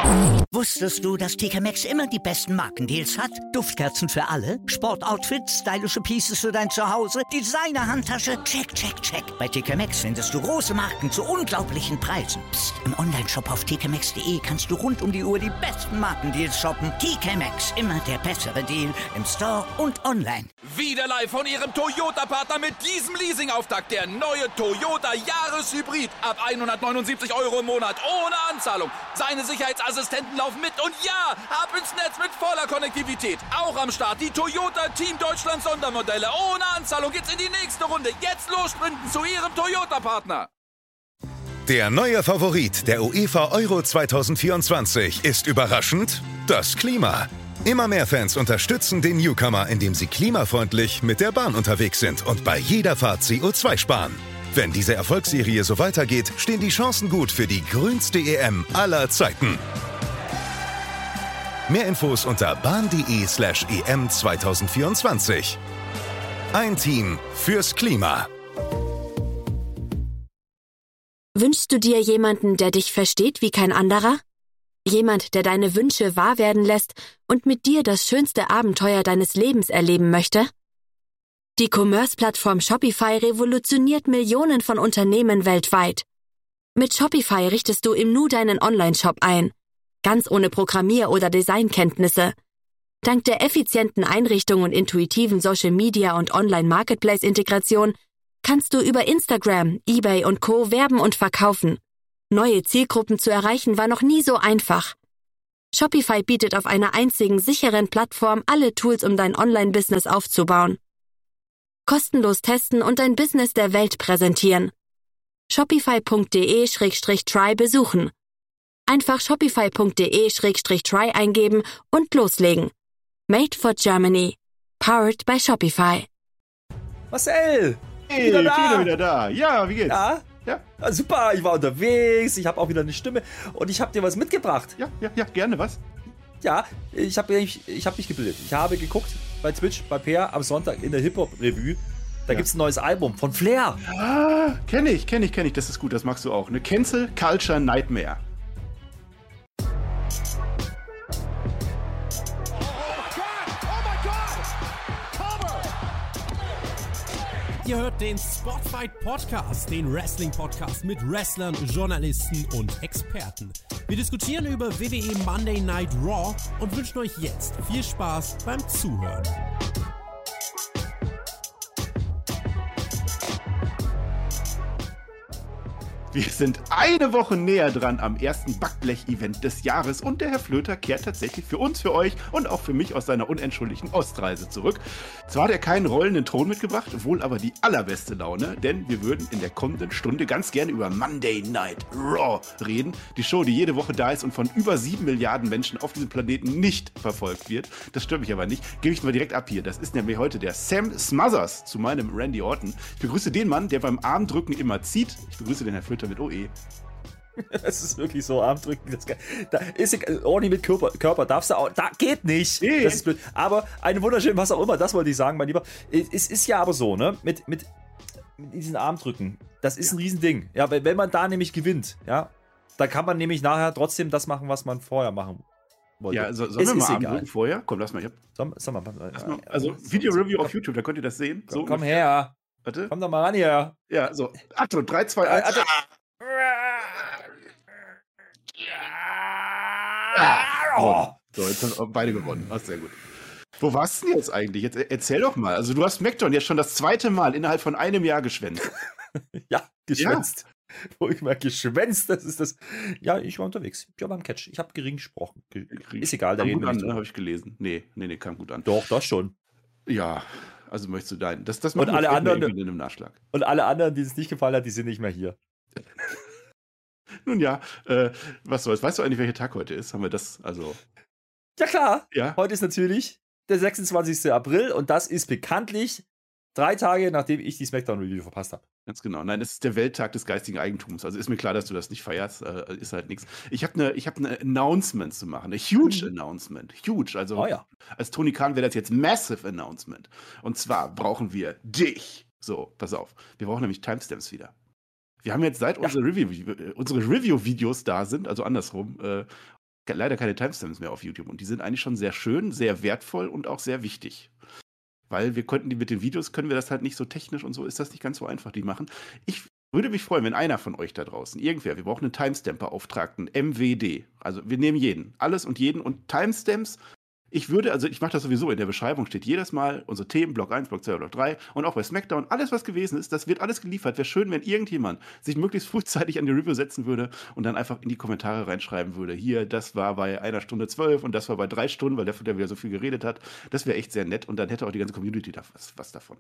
Wusstest du, dass TK Maxx immer die besten Markendeals hat? Duftkerzen für alle, Sportoutfits, stylische Pieces für dein Zuhause, Designer-Handtasche, check, check, check. Bei TK Maxx findest du große Marken zu unglaublichen Preisen. Psst. Im Onlineshop auf tkmaxx.de kannst du rund um die Uhr die besten Markendeals shoppen. TK Maxx, immer der bessere Deal im Store und online. Wieder live von Ihrem Toyota-Partner mit diesem Leasing-Auftakt. Der neue Toyota Jahreshybrid. Ab 179 € im Monat. Ohne Anzahlung. Seine Sicherheitsassistenten laufen mit. Und ja, ab ins Netz mit voller Konnektivität. Auch am Start die Toyota Team Deutschland Sondermodelle. Ohne Anzahlung geht's in die nächste Runde. Jetzt los sprinten zu Ihrem Toyota-Partner. Der neue Favorit der UEFA Euro 2024 ist überraschend das Klima. Immer mehr Fans unterstützen den Newcomer, indem sie klimafreundlich mit der Bahn unterwegs sind und bei jeder Fahrt CO2 sparen. Wenn diese Erfolgsserie so weitergeht, stehen die Chancen gut für die grünste EM aller Zeiten. Mehr Infos unter bahn.de/EM 2024. Ein Team fürs Klima. Wünschst du dir jemanden, der dich versteht wie kein anderer? Jemand, der deine Wünsche wahr werden lässt und mit dir das schönste Abenteuer deines Lebens erleben möchte? Die Commerce-Plattform Shopify revolutioniert Millionen von Unternehmen weltweit. Mit Shopify richtest du im Nu deinen Online-Shop ein. Ganz ohne Programmier- oder Designkenntnisse. Dank der effizienten Einrichtung und intuitiven Social-Media- und Online-Marketplace-Integration kannst du über Instagram, eBay und Co. werben und verkaufen. Neue Zielgruppen zu erreichen war noch nie so einfach. Shopify bietet auf einer einzigen sicheren Plattform alle Tools, um dein Online-Business aufzubauen. Kostenlos testen und dein Business der Welt präsentieren. Shopify.de/try besuchen. Einfach Shopify.de/try eingeben und loslegen. Made for Germany. Powered by Shopify. Marcel! Hey, wieder da. Ja, wie geht's? Ja? Ja. Super, ich war unterwegs, ich habe auch wieder eine Stimme und ich habe dir was mitgebracht. Ja, gerne, was? Ja, ich hab mich gebildet. Ich habe geguckt bei Twitch, bei Peer am Sonntag in der Hip-Hop-Revue. Da gibt's ein neues Album von Flair. Ah, kenn ich. Das ist gut, das magst du auch. Eine Cancel Culture Nightmare. Ihr hört den Spotfight Podcast, den Wrestling-Podcast mit Wrestlern, Journalisten und Experten. Wir diskutieren über WWE Monday Night Raw und wünschen euch jetzt viel Spaß beim Zuhören. Wir sind eine Woche näher dran am ersten Backblech-Event des Jahres und der Herr Flöter kehrt tatsächlich für uns, für euch und auch für mich aus seiner unentschuldigten Ostreise zurück. Zwar hat er keinen rollenden Thron mitgebracht, wohl aber die allerbeste Laune, denn wir würden in der kommenden Stunde ganz gerne über Monday Night Raw reden. Die Show, die jede Woche da ist und von über 7 Milliarden Menschen auf diesem Planeten nicht verfolgt wird. Das stört mich aber nicht. Gebe ich mal direkt ab hier. Das ist nämlich heute der Sam Smothers zu meinem Randy Orton. Ich begrüße den Mann, der beim Armdrücken immer zieht. Ich begrüße den Herr Flöter mit OE. Das ist wirklich so, Armdrücken. Da ist ordentlich mit Körper darfst du auch. Da geht nicht. Nee. Das ist blöd. Aber eine wunderschöne, was auch immer, das wollte ich sagen, mein Lieber. Es ist ja aber so, ne? Mit diesen Armdrücken. Das ist ein Riesending. Ja, wenn man da nämlich gewinnt, ja, da kann man nämlich nachher trotzdem das machen, was man vorher machen wollte. Ja, sollen wir mal Armdrücken vorher? Komm, lass mal. Also, Video-Review auf YouTube, da könnt ihr das sehen. So komm her. Warte. Komm doch mal ran hier. Ja, so. Achtung, 3, 2, 1. So, jetzt haben beide gewonnen. Das ist sehr gut. Wo warst du denn jetzt eigentlich? Jetzt erzähl doch mal. Also du hast SmackDown jetzt schon das 2. Mal innerhalb von einem Jahr geschwänzt. Ja, geschwänzt. Ja. Wo ich mal geschwänzt, das ist das. Ja, ich war unterwegs. Ich war beim Catch. Ich habe gering gesprochen. Ist egal, da reden wir nicht. Habe ich gelesen. Nee, kam gut an. Doch, das schon. Ja, also möchtest du deinen. Das und alle anderen in einem Nachschlag. Und alle anderen, die es nicht gefallen hat, die sind nicht mehr hier. Nun ja, was soll's. Weißt du eigentlich, welcher Tag heute ist? Haben wir das, also... Ja klar, ja? Heute ist natürlich der 26. April und das ist bekanntlich 3 Tage, nachdem ich die Smackdown-Review verpasst habe. Ganz genau. Nein, es ist der Welttag des geistigen Eigentums. Also ist mir klar, dass du das nicht feierst. Ist halt nichts. Ich hab ne Announcement zu machen. Eine huge Announcement. Huge. Also als Tony Khan wäre das jetzt Massive Announcement. Und zwar brauchen wir dich. So, pass auf. Wir brauchen nämlich Timestamps wieder. Wir haben jetzt seit unsere Review-Videos da sind, also andersrum, leider keine Timestamps mehr auf YouTube. Und die sind eigentlich schon sehr schön, sehr wertvoll und auch sehr wichtig. Weil wir konnten mit den Videos können wir das halt nicht so technisch und so ist das nicht ganz so einfach, die machen. Ich würde mich freuen, wenn einer von euch da draußen, irgendwer, wir brauchen einen Timestamp-Beauftragten, MWD. Also wir nehmen jeden, alles und jeden und Timestamps. Ich mache das sowieso, in der Beschreibung steht jedes Mal unsere Themen, Block 1, Block 2, Block 3 und auch bei SmackDown, alles was gewesen ist, das wird alles geliefert. Wäre schön, wenn irgendjemand sich möglichst frühzeitig an die Review setzen würde und dann einfach in die Kommentare reinschreiben würde, hier, das war bei 1 Stunde 12 und das war bei 3 Stunden, weil der wieder so viel geredet hat. Das wäre echt sehr nett und dann hätte auch die ganze Community da was davon.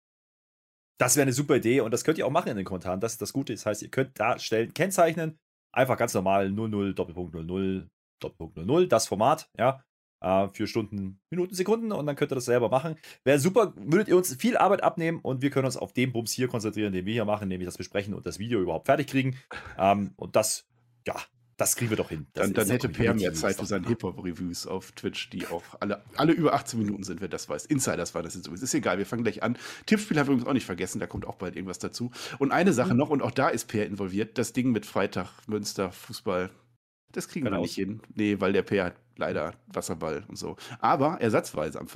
Das wäre eine super Idee und das könnt ihr auch machen in den Kommentaren. Das ist das Gute. Das heißt, ihr könnt darstellen, kennzeichnen, einfach ganz normal 00, Doppelpunkt 00, Doppelpunkt 00, das Format, ja. Für Stunden, Minuten, Sekunden und dann könnt ihr das selber machen. Wäre super, würdet ihr uns viel Arbeit abnehmen und wir können uns auf den Bums hier konzentrieren, den wir hier machen, nämlich das besprechen und das Video überhaupt fertig kriegen. Und das kriegen wir doch hin. Dann hätte Per mehr Zeit für seine Hip-Hop-Reviews auf Twitch, die auch alle über 18 Minuten sind, wer das weiß. Insiders war das jetzt sowieso. Ist egal, wir fangen gleich an. Tippspiel haben wir übrigens auch nicht vergessen, da kommt auch bald irgendwas dazu. Und eine Sache noch, und auch da ist Per involviert, das Ding mit Freitag, Münster, Fußball. Das kriegen wir nicht hin. Nee, weil der Per hat leider Wasserball und so. Aber ersatzweise am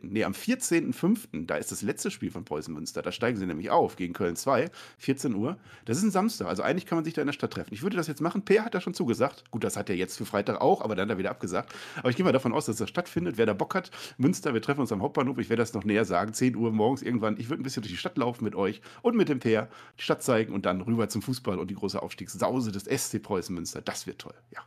14.05., da ist das letzte Spiel von Preußen Münster. Da steigen sie nämlich auf gegen Köln 2, 14 Uhr. Das ist ein Samstag, also eigentlich kann man sich da in der Stadt treffen. Ich würde das jetzt machen. Per hat da schon zugesagt. Gut, das hat er jetzt für Freitag auch, aber dann hat er wieder abgesagt. Aber ich gehe mal davon aus, dass das stattfindet. Wer da Bock hat, Münster, wir treffen uns am Hauptbahnhof. Ich werde das noch näher sagen. 10 Uhr morgens irgendwann. Ich würde ein bisschen durch die Stadt laufen mit euch und mit dem Per, die Stadt zeigen und dann rüber zum Fußball und die große Aufstiegssause des SC Preußen Münster. Das wird toll, ja.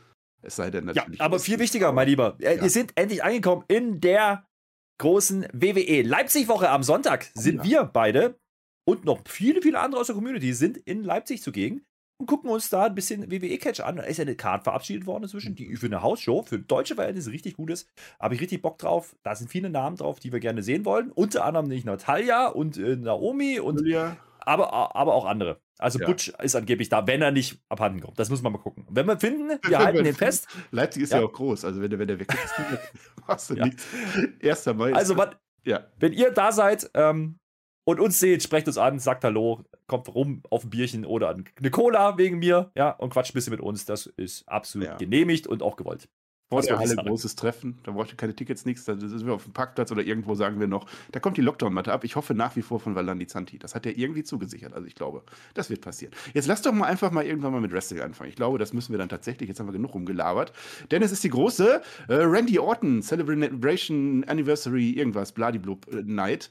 Es sei denn natürlich. Ja, aber viel wichtiger, mein Lieber. Wir sind endlich angekommen in der großen WWE Leipzig-Woche. Am Sonntag sind wir beide und noch viele, viele andere aus der Community sind in Leipzig zugegen und gucken uns da ein bisschen WWE-Catch an. Da ist ja eine Card verabschiedet worden inzwischen, die für eine Hausshow, für deutsche Verhältnisse richtig gut ist. Habe ich richtig Bock drauf. Da sind viele Namen drauf, die wir gerne sehen wollen. Unter anderem nicht Natalia und Naomi und aber auch andere. Also Butch ist angeblich da, wenn er nicht abhanden kommt. Das muss man mal gucken. Wenn wir finden, wir halten den fest. Leipzig ist ja auch groß. Also wenn der weg ist, machst du nichts. 1. Mai. Also wenn ihr da seid und uns seht, sprecht uns an, sagt Hallo, kommt rum auf ein Bierchen oder eine Cola wegen mir, ja, und quatscht ein bisschen mit uns. Das ist absolut genehmigt und auch gewollt. Vor der Halle großes Treffen, da braucht ihr keine Tickets, nichts, da sind wir auf dem Parkplatz oder irgendwo, sagen wir noch, da kommt die Lockdown-Matte ab. Ich hoffe nach wie vor von Valandi Zanti. Das hat er irgendwie zugesichert, also ich glaube, das wird passieren. Jetzt lasst doch mal einfach mal irgendwann mal mit Wrestling anfangen. Ich glaube, das müssen wir dann tatsächlich, jetzt haben wir genug rumgelabert, denn es ist die große Randy Orton Celebration Anniversary irgendwas, Bladiblub Night.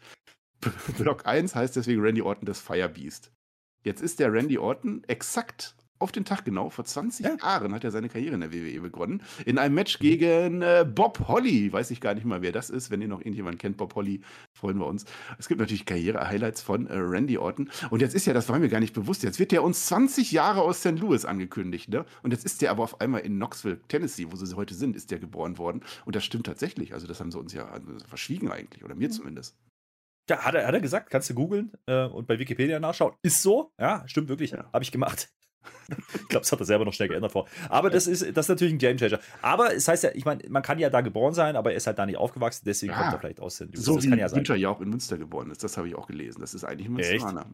Block 1 heißt deswegen Randy Orton das Fire Beast. Jetzt ist der Randy Orton exakt auf den Tag genau, vor 20 Jahren hat er seine Karriere in der WWE begonnen. In einem Match gegen Bob Holly. Weiß ich gar nicht mal, wer das ist. Wenn ihr noch irgendjemanden kennt, Bob Holly, freuen wir uns. Es gibt natürlich Karriere-Highlights von Randy Orton. Und jetzt ist ja, das war mir gar nicht bewusst, jetzt wird der uns 20 Jahre aus St. Louis angekündigt. Ne? Und jetzt ist der aber auf einmal in Knoxville, Tennessee, wo sie heute sind, ist der geboren worden. Und das stimmt tatsächlich. Also das haben sie uns ja verschwiegen eigentlich. Oder mir zumindest. Ja, hat er gesagt. Kannst du googeln und bei Wikipedia nachschauen. Ist so. Ja, stimmt wirklich. Ja. Habe ich gemacht. Ich glaube, das hat er selber noch schnell geändert vor. Aber das ist natürlich ein Gamechanger. Aber es heißt ja, ich meine, man kann ja da geboren sein, aber er ist halt da nicht aufgewachsen, deswegen kommt er vielleicht aus St. Louis. So das wie kann ja sein. Günther ja auch in Münster geboren ist, das habe ich auch gelesen. Das ist eigentlich ein Münsteraner.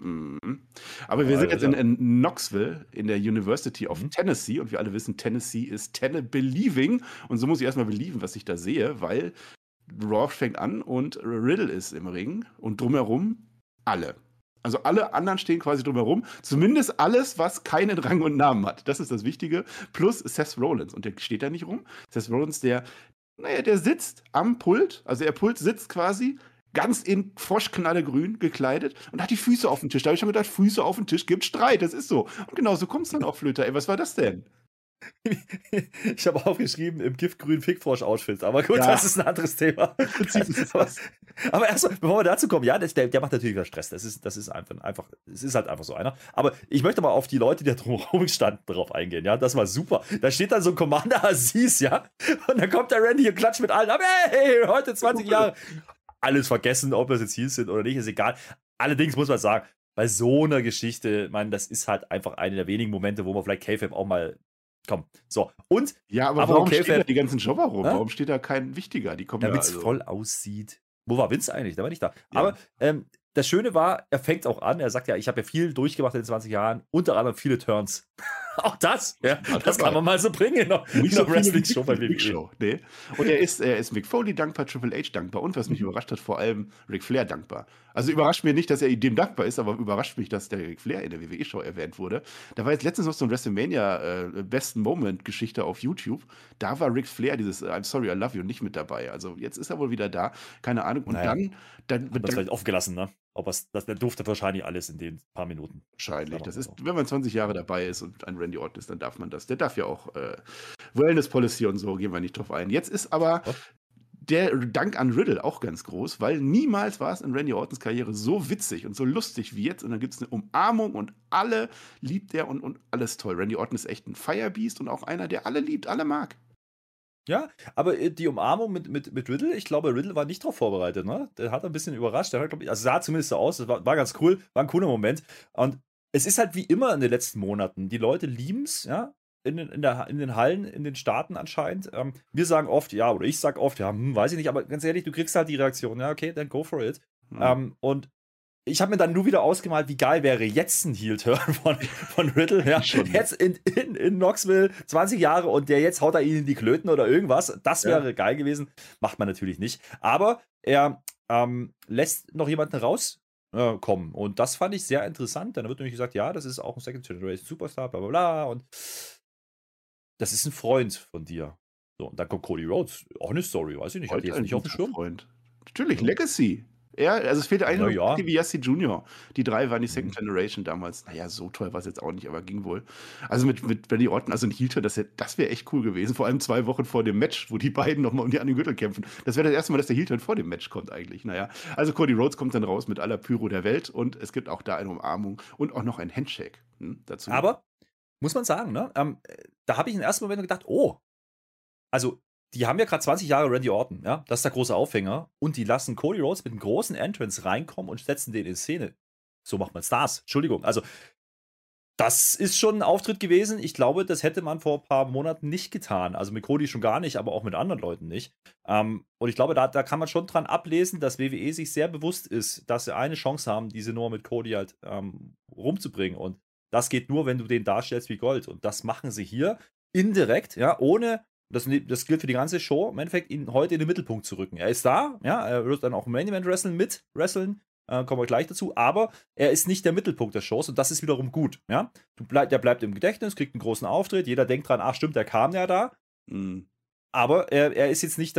Aber wir sind jetzt in Knoxville, in der University of Tennessee und wir alle wissen, Tennessee ist Tenne-Believing und so muss ich erstmal belieben, was ich da sehe, weil Raw fängt an und Riddle ist im Ring und drumherum alle. Also alle anderen stehen quasi drumherum. Zumindest alles, was keinen Rang und Namen hat. Das ist das Wichtige. Plus Seth Rollins. Und der steht da nicht rum. Seth Rollins, der sitzt am Pult. Also der Pult sitzt quasi ganz in Froschknallegrün gekleidet und hat die Füße auf dem Tisch. Da habe ich schon gedacht, Füße auf dem Tisch gibt Streit. Das ist so. Und genau so kommt es dann auch, Flöter. Ey, was war das denn? Ich habe aufgeschrieben, im giftgrünen Fickfrosch-Outfit. Aber gut, das ist ein anderes Thema. Aber erstmal, bevor wir dazu kommen, der macht natürlich wieder Stress. Das ist einfach, es ist halt einfach so einer. Aber ich möchte mal auf die Leute, die da drumherum standen, drauf eingehen. Ja, das war super. Da steht dann so ein Commander Aziz, ja. Und dann kommt der Randy und klatscht mit allen ab. Hey, heute 20 Jahre. Alles vergessen, ob das jetzt Heels sind oder nicht, ist egal. Allerdings muss man sagen, bei so einer Geschichte, das ist halt einfach eine der wenigen Momente, wo man vielleicht K-Fab auch mal komm, so. Und ja, aber warum stehen da die ganzen Jobber rum? Warum steht da kein Wichtiger? Die kommen damit es voll aussieht. Wo war Vince eigentlich? Der war nicht da. Ja. Aber das Schöne war, er fängt auch an. Er sagt ja, ich habe ja viel durchgemacht in den 20 Jahren. Unter anderem viele Turns. Auch das, ja, das kann man mal so bringen in einer Wrestling-Show bei WWE. Show, nee. Und er ist Mick Foley dankbar, Triple H dankbar und was mich überrascht hat, vor allem Ric Flair dankbar. Also überrascht mir nicht, dass er dem dankbar ist, aber überrascht mich, dass der Ric Flair in der WWE-Show erwähnt wurde. Da war jetzt letztens noch so ein WrestleMania besten Moment-Geschichte auf YouTube. Da war Ric Flair dieses I'm sorry, I love you nicht mit dabei. Also jetzt ist er wohl wieder da, keine Ahnung. Und dann wird das vielleicht aufgelassen, ne? Der durfte wahrscheinlich alles in den paar Minuten. Wahrscheinlich. Das ist, wenn man 20 Jahre dabei ist und ein Randy Orton ist, dann darf man das. Der darf ja auch Wellness Policy und so, gehen wir nicht drauf ein. Jetzt ist aber der Dank an Riddle auch ganz groß, weil niemals war es in Randy Ortons Karriere so witzig und so lustig wie jetzt. Und dann gibt es eine Umarmung und alle liebt er und alles toll. Randy Orton ist echt ein Firebeast und auch einer, der alle liebt, alle mag. Ja, aber die Umarmung mit Riddle, ich glaube, Riddle war nicht darauf vorbereitet, ne? Der hat ein bisschen überrascht. Der hat, also sah zumindest so aus, das war ganz cool, war ein cooler Moment. Und es ist halt wie immer in den letzten Monaten. Die Leute lieben es, ja, in den Hallen, in den Staaten anscheinend. Wir sagen oft, ja, oder ich sag oft, ja, weiß ich nicht, aber ganz ehrlich, du kriegst halt die Reaktion, ja, okay, dann go for it. Und ich habe mir dann nur wieder ausgemalt, wie geil wäre jetzt ein Heel-Turn von Riddle. Ja. Jetzt in Knoxville, 20 Jahre und der jetzt haut er ihn in die Klöten oder irgendwas. Das wäre geil gewesen. Macht man natürlich nicht. Aber er lässt noch jemanden rauskommen. Und das fand ich sehr interessant. Dann wird nämlich gesagt, ja, das ist auch ein Second Generation Superstar, bla bla bla. Und das ist ein Freund von dir. So, und dann kommt Cody Rhodes. Auch eine Story, weiß ich nicht. Hat jetzt nicht auf dem Schirm. Freund. Natürlich, Legacy. Also es fehlte eigentlich noch DiBiase Jr. Die drei waren die Second Generation damals. Naja, so toll war es jetzt auch nicht, aber ging wohl. Also mit Randy Orton, also ein Heel-Turn, das wäre echt cool gewesen. Vor allem 2 Wochen vor dem Match, wo die beiden nochmal um die anderen Gürtel kämpfen. Das wäre das erste Mal, dass der Heel-Turn vor dem Match kommt eigentlich. Naja, also Cody Rhodes kommt dann raus mit aller Pyro der Welt und es gibt auch da eine Umarmung und auch noch ein Handshake dazu. Aber, muss man sagen, ne? Da habe ich im ersten Moment gedacht, also die haben ja gerade 20 Jahre Randy Orton, ja, das ist der große Aufhänger. Und die lassen Cody Rhodes mit einem großen Entrance reinkommen und setzen den in Szene. So macht man Stars. Entschuldigung. Also, das ist schon ein Auftritt gewesen. Ich glaube, das hätte man vor ein paar Monaten nicht getan. Also mit Cody schon gar nicht, aber auch mit anderen Leuten nicht. Und ich glaube, da kann man schon dran ablesen, dass WWE sich sehr bewusst ist, dass sie eine Chance haben, diese Nummer mit Cody halt rumzubringen. Und das geht nur, wenn du den darstellst wie Gold. Und das machen sie hier indirekt, ja, ohne. Das gilt für die ganze Show, im Endeffekt, ihn heute in den Mittelpunkt zu rücken. Er ist da, ja, er wird dann auch im Main Event wresteln, kommen wir gleich dazu, aber er ist nicht der Mittelpunkt der Shows und das ist wiederum gut, ja. Der bleibt im Gedächtnis, kriegt einen großen Auftritt, jeder denkt dran, ach stimmt, der kam ja da, aber er ist jetzt nicht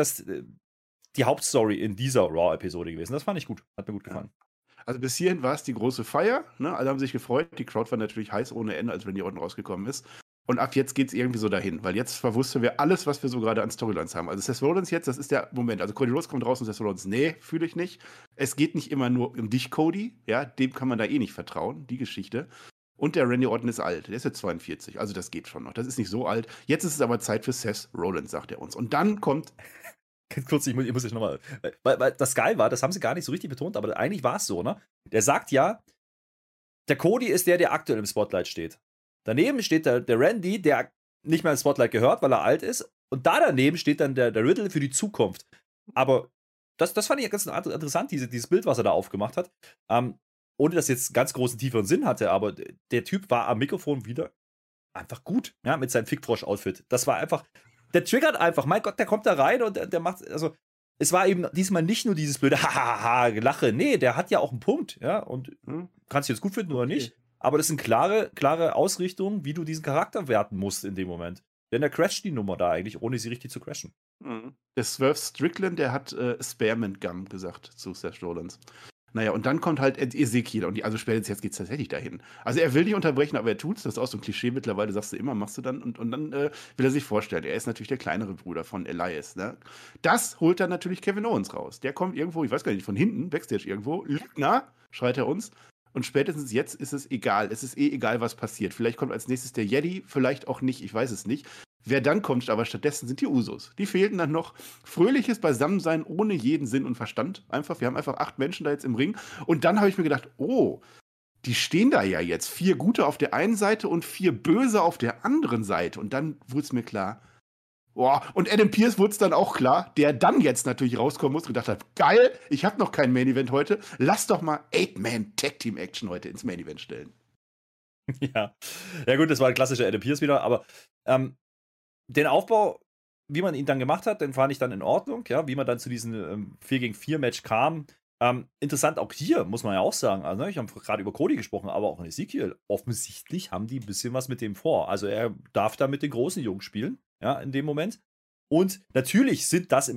die Hauptstory in dieser Raw-Episode gewesen. Das fand ich gut, hat mir gut gefallen. Also bis hierhin war es die große Feier, ne? Alle haben sich gefreut, die Crowd war natürlich heiß ohne Ende, als Randy Orton rausgekommen ist. Und ab jetzt geht es irgendwie so dahin, weil jetzt verwussten wir alles, was wir so gerade an Storylines haben. Also Seth Rollins jetzt, das ist der Moment. Also Cody Rhodes kommt raus und Seth Rollins, nee, fühle ich nicht. Es geht nicht immer nur um dich, Cody. Ja, dem kann man da eh nicht vertrauen, die Geschichte. Und der Randy Orton ist alt, der ist jetzt 42, also das geht schon noch. Das ist nicht so alt. Jetzt ist es aber Zeit für Seth Rollins, sagt er uns. Und dann kommt... Ganz kurz, ich muss jetzt nochmal... Weil das geil war, das haben sie gar nicht so richtig betont, aber eigentlich war es so, ne? Der sagt ja, der Cody ist der aktuell im Spotlight steht. Daneben steht der Randy, der nicht mehr ins Spotlight gehört, weil er alt ist. Und da daneben steht dann der Riddle für die Zukunft. Aber das fand ich ganz interessant, dieses Bild, was er da aufgemacht hat. Ohne dass jetzt ganz großen, tieferen Sinn hatte, aber der Typ war am Mikrofon wieder einfach gut, ja, mit seinem Fickfrosch-Outfit. Das war einfach, der triggert einfach. Mein Gott, der kommt da rein und der macht, also es war eben diesmal nicht nur dieses blöde Gelache. Nee, der hat ja auch einen Punkt, ja, und kannst du jetzt gut finden oder nicht. Aber das sind klare Ausrichtungen, wie du diesen Charakter werten musst in dem Moment. Denn der crasht die Nummer da eigentlich, ohne sie richtig zu crashen. Der Swerve Strickland, der hat Spearmint Gum gesagt zu Seth Rollins. Naja, und dann kommt halt Ezekiel. Und also spätestens jetzt geht es tatsächlich dahin. Also er will nicht unterbrechen, aber er tut's. Das ist auch so ein Klischee mittlerweile, sagst du immer, machst du dann. Und dann will er sich vorstellen, er ist natürlich der kleinere Bruder von Elias. Ne? Das holt dann natürlich Kevin Owens raus. Der kommt irgendwo, ich weiß gar nicht, von hinten, Backstage irgendwo. Lügner, schreit er uns. Und spätestens jetzt ist es egal. Es ist egal, was passiert. Vielleicht kommt als nächstes der Yeti, vielleicht auch nicht, ich weiß es nicht. Wer dann kommt, aber stattdessen sind die Usos. Die fehlten dann noch. Fröhliches Beisammensein ohne jeden Sinn und Verstand. Wir haben einfach 8 Menschen da jetzt im Ring. Und dann habe ich mir gedacht, die stehen da ja jetzt. 4 Gute auf der einen Seite und 4 Böse auf der anderen Seite. Und dann wurde es mir klar, und Adam Pearce wurde es dann auch klar, der dann jetzt natürlich rauskommen muss und gedacht hat, geil, ich habe noch kein Main-Event heute, lass doch mal 8-Man-Tag-Team-Action heute ins Main-Event stellen. Ja. Ja gut, das war ein klassischer Adam Pearce wieder, aber den Aufbau, wie man ihn dann gemacht hat, den fand ich dann in Ordnung, ja, wie man dann zu diesem 4 gegen 4 Match kam. Interessant auch hier, muss man ja auch sagen, also ich habe gerade über Cody gesprochen, aber auch in Ezekiel, offensichtlich haben die ein bisschen was mit dem vor. Also er darf da mit den großen Jungs spielen, ja, in dem Moment. Und natürlich sind das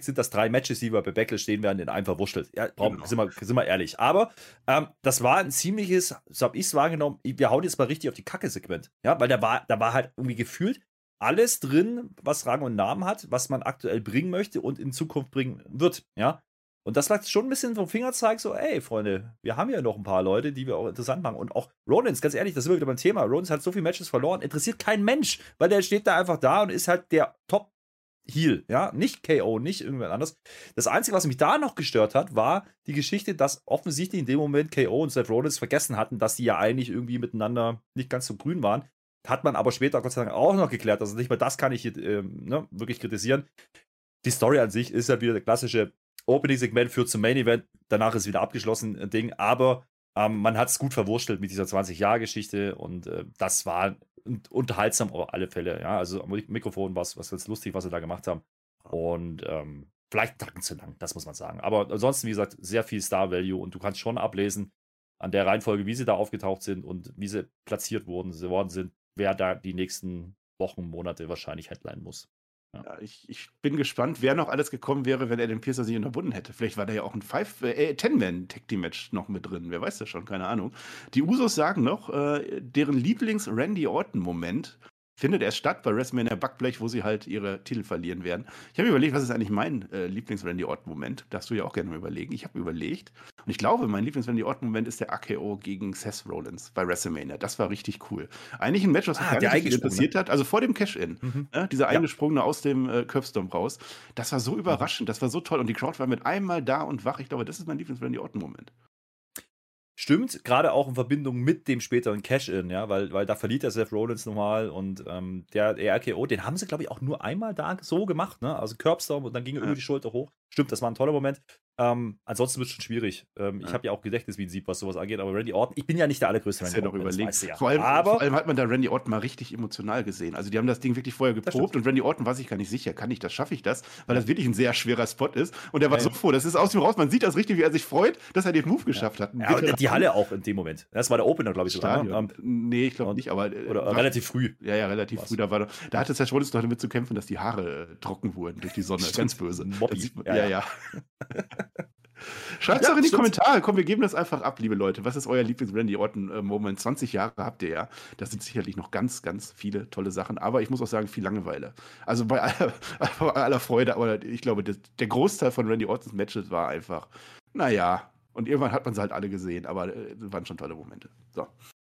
3 Matches, die wir bei Backlash stehen werden, in einem verwurschtelt. Ja, Genau. sind wir ehrlich. Aber das war ein ziemliches, so habe ich es wahrgenommen, wir hauen jetzt mal richtig auf die Kacke-Segment. Ja, weil da war halt irgendwie gefühlt alles drin, was Rang und Namen hat, was man aktuell bringen möchte und in Zukunft bringen wird. Ja. Und das lag schon ein bisschen vom Fingerzeig, so, ey, Freunde, wir haben ja noch ein paar Leute, die wir auch interessant machen. Und auch Rollins, ganz ehrlich, das ist immer wieder mein Thema. Rollins hat so viele Matches verloren, interessiert kein Mensch, weil der steht da einfach da und ist halt der Top-Heel, ja, nicht KO, nicht irgendwer anderes. Das Einzige, was mich da noch gestört hat, war die Geschichte, dass offensichtlich in dem Moment KO und Seth Rollins vergessen hatten, dass die ja eigentlich irgendwie miteinander nicht ganz so grün waren. Hat man aber später Gott sei Dank auch noch geklärt. Also nicht mal das kann ich hier wirklich kritisieren. Die Story an sich ist halt wieder der klassische Opening-Segment, führt zum Main-Event. Danach ist wieder abgeschlossen, ein Ding. Aber man hat es gut verwurstelt mit dieser 20-Jahr-Geschichte und das war unterhaltsam auf alle Fälle. Ja? Also am Mikrofon war es ganz lustig, was sie da gemacht haben. Und vielleicht einen Tacken zu lang, das muss man sagen. Aber ansonsten, wie gesagt, sehr viel Star-Value und du kannst schon ablesen an der Reihenfolge, wie sie da aufgetaucht sind und wie sie platziert worden sind, wer da die nächsten Wochen, Monate wahrscheinlich headline muss. Ja, ich bin gespannt, wer noch alles gekommen wäre, wenn Adam Pearce sich unterbunden hätte. Vielleicht war da ja auch ein 10-Man-Tag-Team-Match noch mit drin. Wer weiß das schon, keine Ahnung. Die Usos sagen noch, deren Lieblings-Randy-Orton-Moment findet erst statt bei WrestleMania Backblech, wo sie halt ihre Titel verlieren werden. Ich habe mir überlegt, was ist eigentlich mein Lieblings-Randy-Orton-Moment? Darfst du ja auch gerne mal überlegen. Ich habe überlegt und ich glaube, mein Lieblings-Randy-Orton-Moment ist der AKO gegen Seth Rollins bei WrestleMania. Das war richtig cool. Eigentlich ein Match, was mich gar nicht interessiert hat. Also vor dem Cash-In. Dieser eingesprungene aus dem Curbstomp raus. Das war so überraschend, das war so toll und die Crowd war mit einmal da und wach. Ich glaube, das ist mein Lieblings-Randy-Orton-Moment. Stimmt, gerade auch in Verbindung mit dem späteren Cash-In, ja, weil da verliert der Seth Rollins nochmal und der RKO, den haben sie, glaube ich, auch nur einmal da so gemacht, ne? Also Curbstomp und dann ging er über die Schulter hoch. Stimmt, das war ein toller Moment. Ansonsten wird es schon schwierig. Ich habe ja auch Gedächtnis wie ein Sieb, was sowas angeht, aber Randy Orton, ich bin ja nicht der allergrößte Randy Orton. Das weißt du ja. Vor allem hat man da Randy Orton mal richtig emotional gesehen. Also die haben das Ding wirklich vorher geprobt und Randy Orton war sich gar nicht sicher, schaffe ich das? Weil das wirklich ein sehr schwerer Spot ist und er war so froh, das ist aus ihm raus, man sieht das richtig, wie er sich freut, dass er den Move geschafft hat. Ja, und die Halle auch in dem Moment. Das war der Opener, glaube ich, sogar. Nee, ich glaube nicht, aber oder relativ früh. Ja, relativ früh. Da hatte Seth Rollins noch damit zu kämpfen, dass die Haare trocken wurden durch die Sonne. Ganz böse. Ja. Schreibt es doch in die Kommentare. Komm, wir geben das einfach ab, liebe Leute. Was ist euer Lieblings-Randy Orton-Moment? 20 Jahre habt ihr ja. Das sind sicherlich noch ganz, ganz viele tolle Sachen. Aber ich muss auch sagen, viel Langeweile. Also bei aller Freude, aber ich glaube, der Großteil von Randy Ortons Matches war einfach, naja. Und irgendwann hat man sie halt alle gesehen, aber waren schon tolle Momente. So.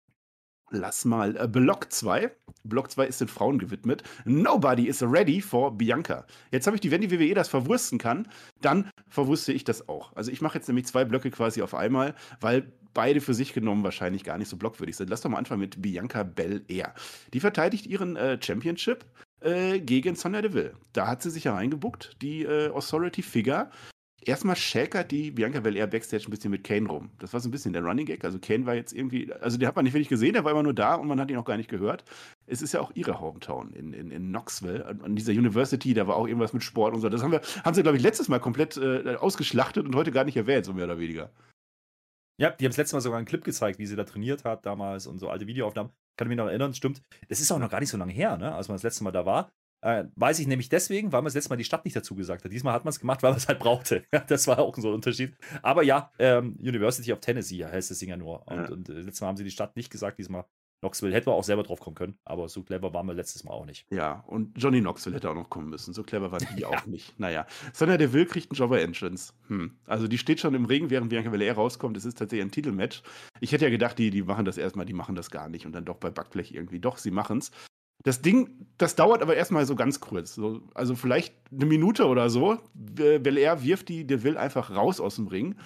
Lass mal Block 2. Block 2 ist den Frauen gewidmet. Nobody is ready for Bianca. Jetzt habe ich wenn die WWE das verwursten kann, dann verwurste ich das auch. Also ich mache jetzt nämlich 2 Blöcke quasi auf einmal, weil beide für sich genommen wahrscheinlich gar nicht so blockwürdig sind. Lass doch mal anfangen mit Bianca Belair. Die verteidigt ihren Championship gegen Sonya Deville. Da hat sie sich ja reingebuckt, die Authority Figure. Erstmal schäkert die Bianca Belair Backstage ein bisschen mit Kane rum. Das war so ein bisschen der Running Gag. Also Kane war jetzt irgendwie, also den hat man nicht wirklich gesehen, der war immer nur da und man hat ihn auch gar nicht gehört. Es ist ja auch ihre Hometown in Knoxville, an dieser University, da war auch irgendwas mit Sport und so. Das haben sie, glaube ich, letztes Mal komplett ausgeschlachtet und heute gar nicht erwähnt, so mehr oder weniger. Ja, die haben das letzte Mal sogar einen Clip gezeigt, wie sie da trainiert hat damals und so alte Videoaufnahmen. Kann mich noch erinnern, stimmt. Das ist auch noch gar nicht so lange her, ne, als man das letzte Mal da war. Weiß ich nämlich deswegen, weil man das letzte Mal die Stadt nicht dazu gesagt hat. Diesmal hat man es gemacht, weil man es halt brauchte. Das war auch so ein Unterschied. Aber ja, University of Tennessee heißt das Ding ja nur. Und letztes Mal haben sie die Stadt nicht gesagt, diesmal Knoxville. Hätten wir auch selber drauf kommen können, aber so clever waren wir letztes Mal auch nicht. Ja, und Johnny Knoxville hätte auch noch kommen müssen. So clever waren die auch nicht. Naja, Sonya Deville kriegt einen Jobber-Entrance. Also die steht schon im Ring, während Bianca Belair rauskommt. Es ist tatsächlich ein Titelmatch. Ich hätte ja gedacht, die machen das erstmal, die machen das gar nicht. Und dann doch bei Backblech irgendwie. Doch, sie machen's. Das Ding, das dauert aber erstmal so ganz kurz. Also vielleicht eine Minute oder so. Belair wirft die Deville einfach raus aus dem Ring.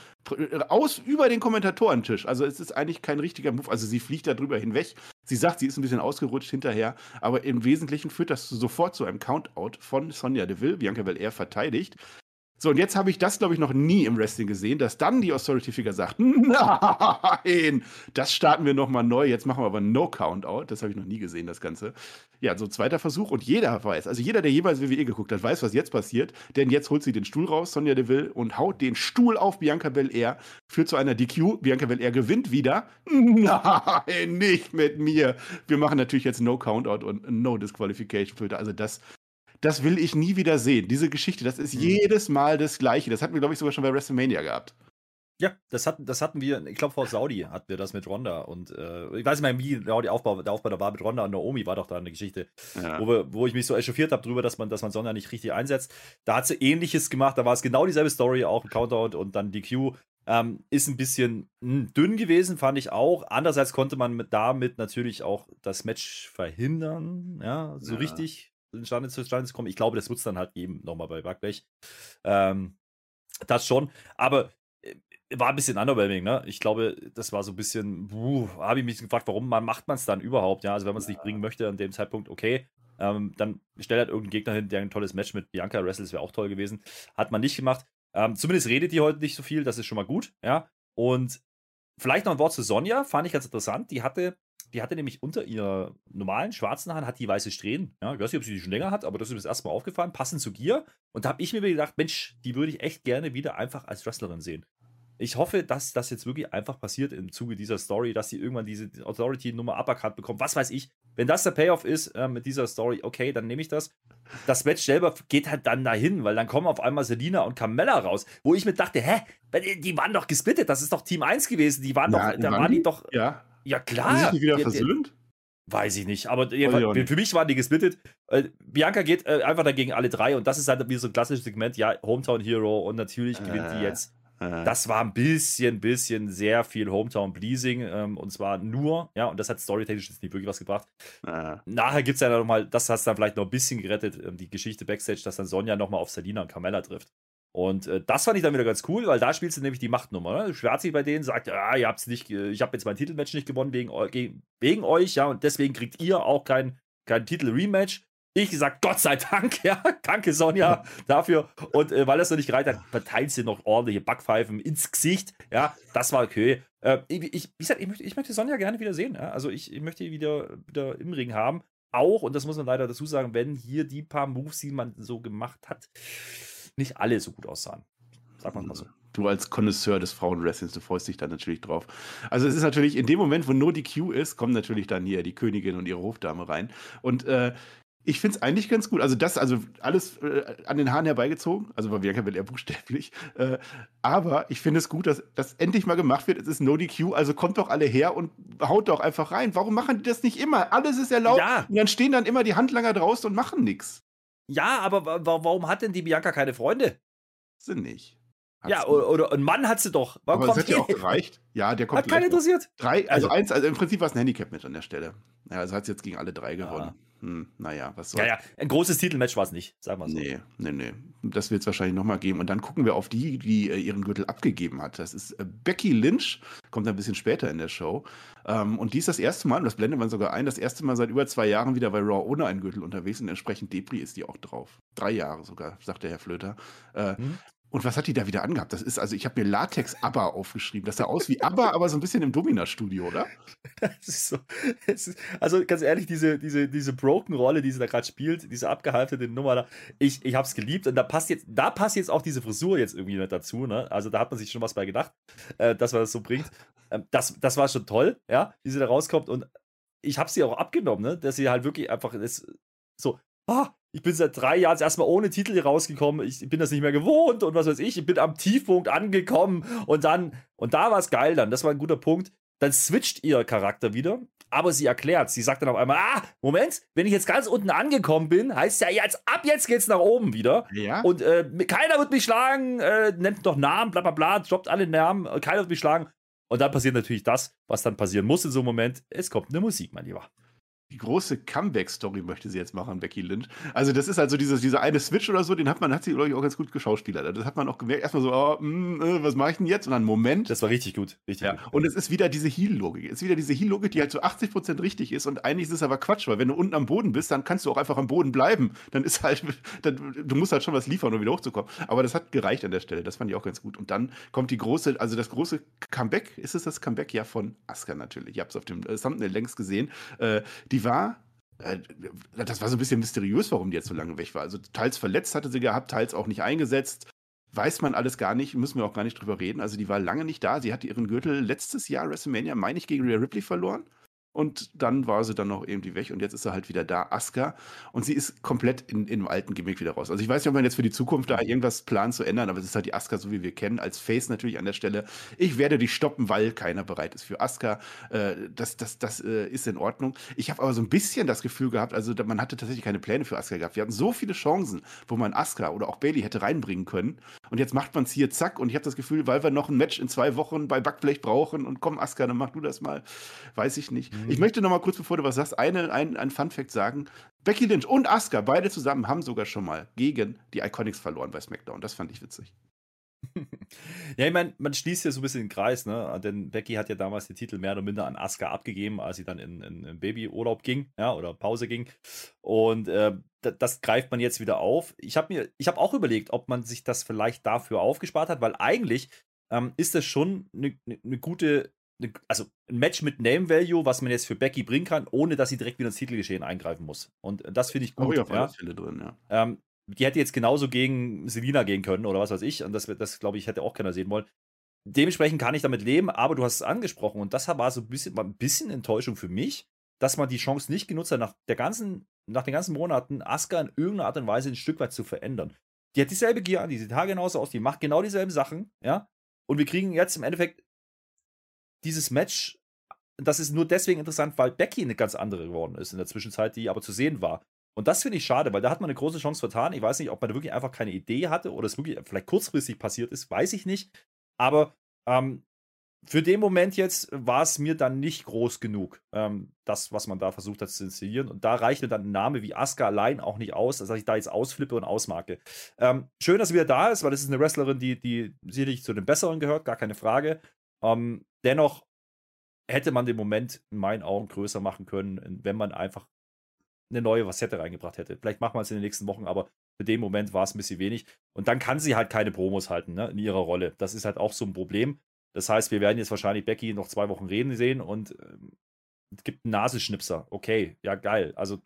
Über den Kommentatorentisch. Also es ist eigentlich kein richtiger Move. Also sie fliegt da drüber hinweg. Sie sagt, sie ist ein bisschen ausgerutscht hinterher. Aber im Wesentlichen führt das sofort zu einem Countout von Sonya Deville. Bianca Belair verteidigt. So, und jetzt habe ich das, glaube ich, noch nie im Wrestling gesehen, dass dann die Authority-Figure sagt, nein, das starten wir nochmal neu, jetzt machen wir aber No-Countout. Das habe ich noch nie gesehen, das Ganze. Ja, so zweiter Versuch und jeder weiß, also jeder, der jeweils WWE geguckt hat, weiß, was jetzt passiert, denn jetzt holt sie den Stuhl raus, Sonya Deville, und haut den Stuhl auf Bianca Belair, führt zu einer DQ, Bianca Belair gewinnt wieder. Nein, nicht mit mir. Wir machen natürlich jetzt No-Countout und No-Disqualification, also das will ich nie wieder sehen. Diese Geschichte, das ist jedes Mal das Gleiche. Das hatten wir, glaube ich, sogar schon bei WrestleMania gehabt. Ja, das hatten wir, ich glaube, vor Saudi hatten wir das mit Ronda. Und ich weiß nicht mehr, wie genau der Aufbau da war mit Ronda und Naomi, war doch da eine Geschichte, wo ich mich so echauffiert habe drüber, dass man Sonja nicht richtig einsetzt. Da hat sie Ähnliches gemacht, da war es genau dieselbe Story, auch ein Countout und dann DQ. Ist ein bisschen dünn gewesen, fand ich auch. Andererseits konnte man damit natürlich auch das Match verhindern, so richtig zustande zu kommen. Ich glaube, das wird es dann halt geben, nochmal bei Backblech. Das schon, aber war ein bisschen underwhelming, ne? Ich glaube, das war so ein bisschen, habe ich mich gefragt, warum macht man es dann überhaupt, ja? Also wenn man es nicht bringen möchte an dem Zeitpunkt, okay, dann stellt halt irgendeinen Gegner hin, der ein tolles Match mit Bianca wrestelt, das wäre auch toll gewesen. Hat man nicht gemacht. Zumindest redet die heute nicht so viel, das ist schon mal gut, ja? Und vielleicht noch ein Wort zu Sonja, fand ich ganz interessant. Die hatte nämlich unter ihrer normalen schwarzen Haaren hat die weiße Strähnen. Ja, ich weiß nicht, ob sie die schon länger hat, aber das ist mir das erste Mal aufgefallen, passend zu Gier. Und da habe ich mir gedacht, Mensch, die würde ich echt gerne wieder einfach als Wrestlerin sehen. Ich hoffe, dass das jetzt wirklich einfach passiert im Zuge dieser Story, dass sie irgendwann diese Authority-Nummer aberkannt bekommt. Was weiß ich. Wenn das der Payoff ist mit dieser Story, okay, dann nehme ich das. Das Match selber geht halt dann dahin, weil dann kommen auf einmal Selina und Carmella raus, wo ich mir dachte, die waren doch gesplittet, das ist doch Team 1 gewesen, die waren die doch. Ja, klar. Haben sie sich nicht wieder versöhnt? Weiß ich nicht, aber für mich waren die gesplittet. Bianca geht einfach dagegen alle drei und das ist halt wieder so ein klassisches Segment, ja, Hometown Hero und natürlich gewinnt die jetzt. Das war ein bisschen sehr viel Hometown-Pleasing und zwar nur, ja, und das hat storytechnisch jetzt nicht wirklich was gebracht. Nachher gibt es ja nochmal, das hat es dann vielleicht noch ein bisschen gerettet, die Geschichte Backstage, dass dann Sonja nochmal auf Selina und Carmella trifft. Und das fand ich dann wieder ganz cool, weil da spielst du nämlich die Machtnummer. Ne? Schwarzi bei denen sagt, ihr habt's nicht, ich habe jetzt mein Titelmatch nicht gewonnen wegen euch, ja, und deswegen kriegt ihr auch kein Titel-Rematch. Ich gesagt, Gott sei Dank, ja, danke Sonja dafür. Und weil das noch nicht gereicht hat, verteilt sie noch ordentliche Backpfeifen ins Gesicht. Ja, das war okay. Ich möchte Sonja gerne wieder sehen. Ja? Also ich möchte die wieder im Ring haben. Auch, und das muss man leider dazu sagen, wenn hier die paar Moves, die man so gemacht hat, nicht alle so gut aussahen. Sag mal so. Du als Connoisseur des Frauenwrestlings, du freust dich dann natürlich drauf. Also es ist natürlich, in dem Moment, wo No DQ ist, kommen natürlich dann hier die Königin und ihre Hofdame rein. Und ich finde es eigentlich ganz gut. Also alles an den Haaren herbeigezogen. Also bei Bianca Belair buchstäblich. Aber ich finde es gut, dass das endlich mal gemacht wird. Es ist No DQ, also kommt doch alle her und haut doch einfach rein. Warum machen die das nicht immer? Alles ist erlaubt. Ja. Und dann stehen dann immer die Handlanger draußen und machen nichts. Ja, aber warum hat denn die Bianca keine Freunde? Sind nicht. Ja, oder ein Mann hat sie doch. Warum aber das hat ja auch gereicht. Ja, der kommt. Hat keinen interessiert. Also im Prinzip war es ein Handicap-Match an der Stelle. Ja, also hat sie jetzt gegen alle drei gewonnen. Naja, was soll. Ja, ein großes Titelmatch war es nicht, sagen wir so. Nee. Das wird es wahrscheinlich nochmal geben. Und dann gucken wir auf die ihren Gürtel abgegeben hat. Das ist Becky Lynch, kommt ein bisschen später in der Show. Und die ist das erste Mal, und das blendet man sogar ein, das erste Mal seit über 2 Jahren wieder bei Raw ohne einen Gürtel unterwegs. Und entsprechend Depri ist die auch drauf. 3 Jahre sogar, sagt der Herr Flöter. Und was hat die da wieder angehabt? Das ist, also ich habe mir Latex-ABBA aufgeschrieben. Das sah aus wie ABBA, aber so ein bisschen im Domina-Studio, oder? Das ist so. Also ganz ehrlich, diese Broken-Rolle, die sie da gerade spielt, diese abgehalftete Nummer da, ich habe es geliebt. Und da passt jetzt auch diese Frisur jetzt irgendwie nicht dazu. Ne? Also da hat man sich schon was bei gedacht, dass man das so bringt. Das war schon toll, ja, wie sie da rauskommt. Und ich habe sie auch abgenommen, ne? Dass sie halt wirklich einfach ist, so, ich bin seit 3 Jahren erstmal ohne Titel hier rausgekommen, ich bin das nicht mehr gewohnt und was weiß ich bin am Tiefpunkt angekommen und da war es geil dann, das war ein guter Punkt, dann switcht ihr Charakter wieder, aber sie erklärt, sie sagt dann auf einmal, Moment, wenn ich jetzt ganz unten angekommen bin, heißt ja jetzt, ab jetzt geht's nach oben wieder und keiner wird mich schlagen, nennt noch Namen, bla bla bla, droppt alle Namen, keiner wird mich schlagen und dann passiert natürlich das, was dann passieren muss in so einem Moment, es kommt eine Musik, mein Lieber. Die große Comeback-Story möchte sie jetzt machen, Becky Lynch. Also, das ist also dieser eine Switch oder so, hat sie, glaube ich, auch ganz gut geschauspielert. Das hat man auch gemerkt. Erstmal so, was mache ich denn jetzt? Und dann, Moment. Das war richtig gut. Richtig gut. Und es ist wieder diese Heal-Logik. Die halt so 80% richtig ist. Und eigentlich ist es aber Quatsch, weil wenn du unten am Boden bist, dann kannst du auch einfach am Boden bleiben. Dann ist halt, du musst halt schon was liefern, um wieder hochzukommen. Aber das hat gereicht an der Stelle. Das fand ich auch ganz gut. Und dann kommt das große Comeback. Ist es das Comeback? Ja, von Asuka natürlich. Ich habe es auf dem Thumbnail längst gesehen. Das war so ein bisschen mysteriös, warum die jetzt so lange weg war. Also teils verletzt hatte sie gehabt, teils auch nicht eingesetzt. Weiß man alles gar nicht, müssen wir auch gar nicht drüber reden. Also die war lange nicht da. Sie hatte ihren Gürtel letztes Jahr WrestleMania, meine ich, gegen Rhea Ripley verloren. Und dann war sie dann noch irgendwie weg und jetzt ist sie halt wieder da, Asuka. Und sie ist komplett im alten Gimmick wieder raus. Also ich weiß nicht, ob man jetzt für die Zukunft da irgendwas plant zu ändern, aber es ist halt die Asuka, so wie wir kennen, als Face natürlich an der Stelle. Ich werde die stoppen, weil keiner bereit ist für Asuka. Das ist in Ordnung. Ich habe aber so ein bisschen das Gefühl gehabt, also man hatte tatsächlich keine Pläne für Asuka gehabt. Wir hatten so viele Chancen, wo man Asuka oder auch Bayley hätte reinbringen können. Und jetzt macht man es hier zack und ich habe das Gefühl, weil wir noch ein Match in 2 Wochen bei Backblech brauchen und komm Asuka, dann mach du das mal. Weiß ich nicht. Ich möchte noch mal kurz, bevor du was sagst, ein Fun-Fact sagen. Becky Lynch und Asuka, beide zusammen, haben sogar schon mal gegen die Iconics verloren bei SmackDown. Das fand ich witzig. Ja, ich meine, man schließt ja so ein bisschen den Kreis, ne? Denn Becky hat ja damals den Titel mehr oder minder an Asuka abgegeben, als sie dann in Babyurlaub ging, ja, oder Pause ging. Und das greift man jetzt wieder auf. Ich habe auch überlegt, ob man sich das vielleicht dafür aufgespart hat, weil eigentlich ist das schon eine gute, also ein Match mit Name Value, was man jetzt für Becky bringen kann, ohne dass sie direkt wieder ins Titelgeschehen eingreifen muss. Und das finde ich gut. Auf alle Fälle drin, ja. Die hätte jetzt genauso gegen Selina gehen können oder was weiß ich. Und das glaube ich, hätte auch keiner sehen wollen. Dementsprechend kann ich damit leben, aber du hast es angesprochen und das war so ein bisschen Enttäuschung für mich, dass man die Chance nicht genutzt hat, nach den ganzen Monaten Asuka in irgendeiner Art und Weise ein Stück weit zu verändern. Die hat dieselbe Gear an, die sieht haargenauso aus, die macht genau dieselben Sachen, ja. Und wir kriegen jetzt im Endeffekt dieses Match, das ist nur deswegen interessant, weil Becky eine ganz andere geworden ist in der Zwischenzeit, die aber zu sehen war. Und das finde ich schade, weil da hat man eine große Chance vertan. Ich weiß nicht, ob man da wirklich einfach keine Idee hatte oder es wirklich vielleicht kurzfristig passiert ist, weiß ich nicht. Aber für den Moment jetzt war es mir dann nicht groß genug, das, was man da versucht hat zu inszenieren. Und da reichte dann ein Name wie Asuka allein auch nicht aus, dass ich da jetzt ausflippe und ausmarke. Schön, dass sie wieder da ist, weil das ist eine Wrestlerin, die sicherlich zu den Besseren gehört, gar keine Frage. Dennoch hätte man den Moment in meinen Augen größer machen können, wenn man einfach eine neue Facette reingebracht hätte. Vielleicht machen wir es in den nächsten Wochen, aber für den Moment war es ein bisschen wenig. Und dann kann sie halt keine Promos halten, ne, in ihrer Rolle. Das ist halt auch so ein Problem. Das heißt, wir werden jetzt wahrscheinlich Becky noch 2 Wochen reden sehen und es gibt einen Nasenschnipser. Okay, ja geil. Also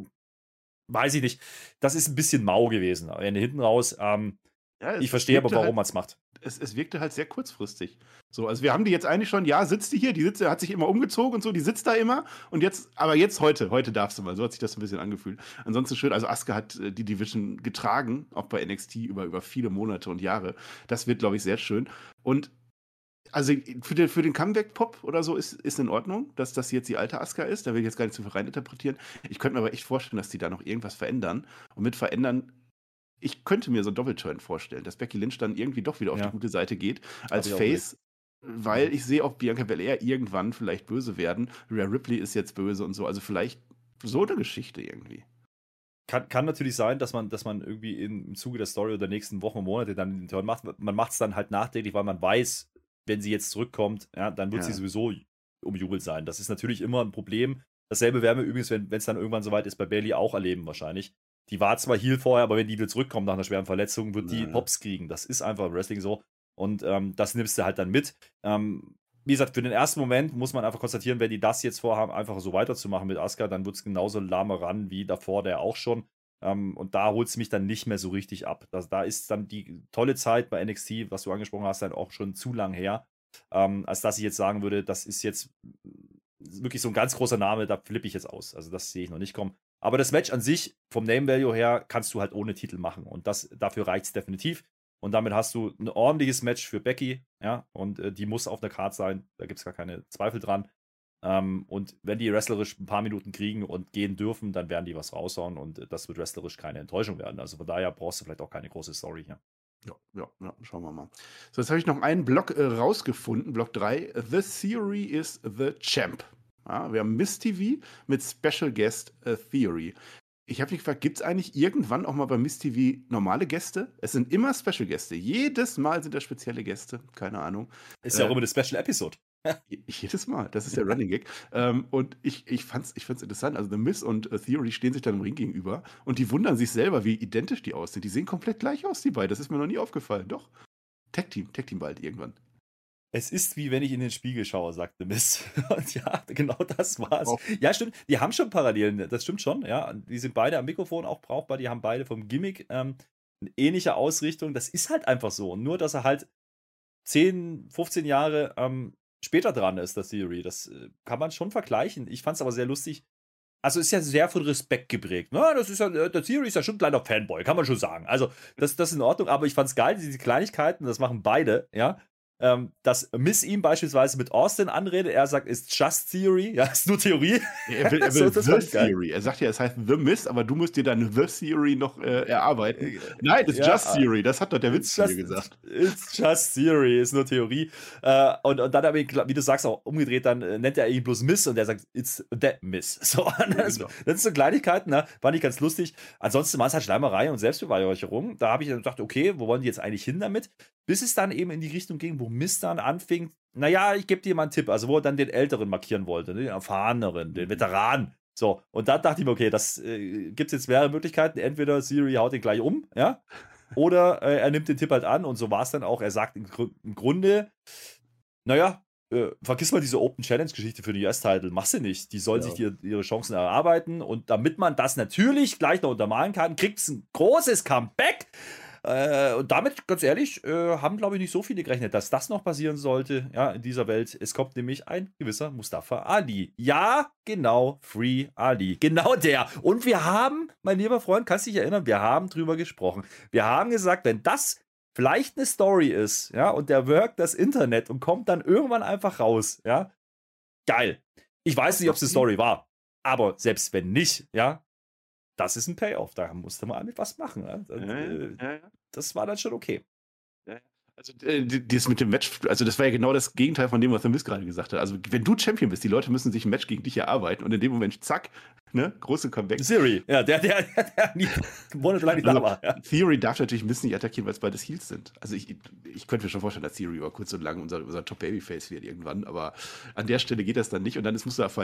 weiß ich nicht. Das ist ein bisschen mau gewesen. Hinten raus, ich verstehe aber, warum man es macht. Es wirkte halt sehr kurzfristig. So, also wir haben die jetzt eigentlich schon, ja, sitzt die hier, hat sich immer umgezogen und so, die sitzt da immer und jetzt heute darfst du mal, so hat sich das ein bisschen angefühlt. Ansonsten schön, also Asuka hat die Division getragen, auch bei NXT über viele Monate und Jahre. Das wird, glaube ich, sehr schön. Und also für den Comeback-Pop oder so ist in Ordnung, dass das jetzt die alte Asuka ist, da will ich jetzt gar nicht zu viel reininterpretieren. Ich könnte mir aber echt vorstellen, dass die da noch irgendwas verändern und mit verändern. Ich könnte mir so einen Doppelturn vorstellen, dass Becky Lynch dann irgendwie doch wieder auf die gute Seite geht als Face, weil ich sehe auch Bianca Belair irgendwann vielleicht böse werden. Rhea Ripley ist jetzt böse und so, also vielleicht so eine Geschichte irgendwie. Kann natürlich sein, dass man irgendwie im Zuge der Story oder der nächsten Wochen und Monate dann den Turn macht. Man macht es dann halt nachträglich, weil man weiß, wenn sie jetzt zurückkommt, ja, dann wird sie sowieso umjubelt sein. Das ist natürlich immer ein Problem. Dasselbe werden wir übrigens, wenn es dann irgendwann soweit ist, bei Bayley auch erleben wahrscheinlich. Die war zwar Heel vorher, aber wenn die wieder zurückkommt nach einer schweren Verletzung, wird die Pops kriegen. Das ist einfach im Wrestling so. Und das nimmst du halt dann mit. Wie gesagt, für den ersten Moment muss man einfach konstatieren, wenn die das jetzt vorhaben, einfach so weiterzumachen mit Asuka, dann wird es genauso lahmer ran wie davor der auch schon. Und da holt es mich dann nicht mehr so richtig ab. Da ist dann die tolle Zeit bei NXT, was du angesprochen hast, dann auch schon zu lang her, als dass ich jetzt sagen würde, das ist jetzt wirklich so ein ganz großer Name, da flippe ich jetzt aus. Also das sehe ich noch nicht kommen. Aber das Match an sich, vom Name Value her, kannst du halt ohne Titel machen. Und dafür reicht es definitiv. Und damit hast du ein ordentliches Match für Becky, ja, und die muss auf der Card sein, da gibt es gar keine Zweifel dran. Und wenn die wrestlerisch ein paar Minuten kriegen und gehen dürfen, dann werden die was raushauen und das wird wrestlerisch keine Enttäuschung werden. Also von daher brauchst du vielleicht auch keine große Story hier. Ja, schauen wir mal. So, jetzt habe ich noch einen Block rausgefunden, Block 3. The Theory is the Champ. Ja, wir haben Miss TV mit Special Guest Theory. Ich habe mich gefragt, gibt es eigentlich irgendwann auch mal bei Miss TV normale Gäste? Es sind immer Special Gäste. Jedes Mal sind da spezielle Gäste. Keine Ahnung. Ist ja auch immer eine Special Episode. Jedes Mal. Das ist der Running Gag. Und ich fand's interessant. Also The Miz und Theory stehen sich dann im Ring gegenüber und die wundern sich selber, wie identisch die aussehen. Die sehen komplett gleich aus, die beiden. Das ist mir noch nie aufgefallen. Doch. Tag-Team bald irgendwann. Es ist wie wenn ich in den Spiegel schaue, sagte Miss. Und ja, genau das war's. Wow. Ja, stimmt. Die haben schon Parallelen. Das stimmt schon. Ja, die sind beide am Mikrofon auch brauchbar. Die haben beide vom Gimmick eine ähnliche Ausrichtung. Das ist halt einfach so. Und nur, dass er halt 10, 15 Jahre später dran ist, das Theory. Das kann man schon vergleichen. Ich fand es aber sehr lustig. Also ist ja sehr von Respekt geprägt. Ne? Das ist ja, der Theory ist ja schon ein kleiner Fanboy, kann man schon sagen. Also das ist in Ordnung. Aber ich fand es geil, diese Kleinigkeiten, das machen beide, ja. Dass Miss ihm beispielsweise mit Austin anredet, er sagt, ist just Theory, ja, ist nur Theorie. Er will So, das fand The ich geil. Theory. Er sagt ja, es heißt The Miss, aber du musst dir deine The Theory noch erarbeiten. Nein, das ist Ja, Just Theory. Das hat doch der Witz zu mir gesagt. It's just Theory, ist nur Theorie. Und dann aber, wie du sagst, auch umgedreht, dann nennt er ihn bloß Miss und der sagt, it's that Miss. So, das sind so Kleinigkeiten, ne? Fand ich ganz lustig. Ansonsten war es halt Schleimerei und Selbstbeweihräucherung. Da habe ich dann gedacht, okay, wo wollen die jetzt eigentlich hin damit? Bis es dann eben in die Richtung ging, wo Miss dann anfing, naja, ich gebe dir mal einen Tipp, also wo er dann den Älteren markieren wollte, ne? Den Erfahreneren, den Veteran. So, und da dachte ich mir, okay, das gibt es jetzt mehrere Möglichkeiten. Entweder Theory haut ihn gleich um, ja, oder er nimmt den Tipp halt an und so war es dann auch. Er sagt im Grunde, naja, vergiss mal diese Open Challenge-Geschichte für den US-Title, mach sie nicht. Die sollen sich ihre Chancen erarbeiten und damit man das natürlich gleich noch untermalen kann, kriegt es ein großes Comeback. Und damit, ganz ehrlich, haben, glaube ich, nicht so viele gerechnet, dass das noch passieren sollte, ja, in dieser Welt. Es kommt nämlich ein gewisser Mustafa Ali. Ja, genau, Free Ali. Genau der. Und wir haben, mein lieber Freund, kannst du dich erinnern, wir haben drüber gesprochen. Wir haben gesagt, wenn das vielleicht eine Story ist, ja, und der workt das Internet und kommt dann irgendwann einfach raus, ja, geil. Ich weiß nicht, ob es eine Story war, aber selbst wenn nicht, ja, das ist ein Payoff, da musste man mit was machen. Ja? Das war dann schon okay. Also das mit dem Match, also das war ja genau das Gegenteil von dem, was der Miss gerade gesagt hat. Also wenn du Champion bist, die Leute müssen sich ein Match gegen dich erarbeiten und in dem Moment, zack, ne, große Comeback. Theory, ja, der monatelang nicht da war. Ja. Theory darf natürlich Miss nicht attackieren, weil es beides Heels sind. Also ich könnte mir schon vorstellen, dass Theory über kurz und lang unser Top-Babyface wird irgendwann, aber an der Stelle geht das dann nicht und dann ist Mustafa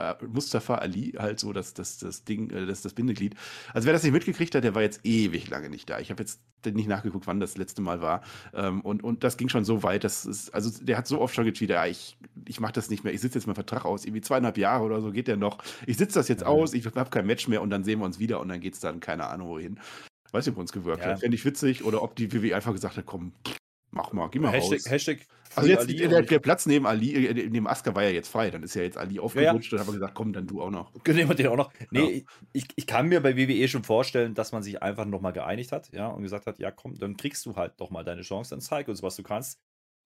Ali halt so das Ding, das Bindeglied. Also wer das nicht mitgekriegt hat, der war jetzt ewig lange nicht da. Ich habe jetzt nicht nachgeguckt, wann das letzte Mal war. Und das ging schon so weit, also der hat so oft schon getweetet, ja, ich mache das nicht mehr, ich sitze jetzt meinen Vertrag aus, irgendwie 2,5 Jahre oder so geht der noch. Ich sitze das jetzt aus, ich habe kein Match mehr und dann sehen wir uns wieder und dann geht es dann keine Ahnung wohin. Weiß nicht, ob uns gewirkt hat. Fände ich witzig oder ob die WWE einfach gesagt hat, komm, mach mal, geh mal raus. Hashtag also jetzt der Platz neben Ali, neben Asuka war ja jetzt frei, dann ist ja jetzt Ali aufgerutscht und haben wir gesagt, komm, dann du auch noch. Nehmen wir den auch noch. Nee, ja. ich kann mir bei WWE schon vorstellen, dass man sich einfach nochmal geeinigt hat, ja, und gesagt hat, ja komm, dann kriegst du halt doch mal deine Chance, dann zeig uns, was du kannst.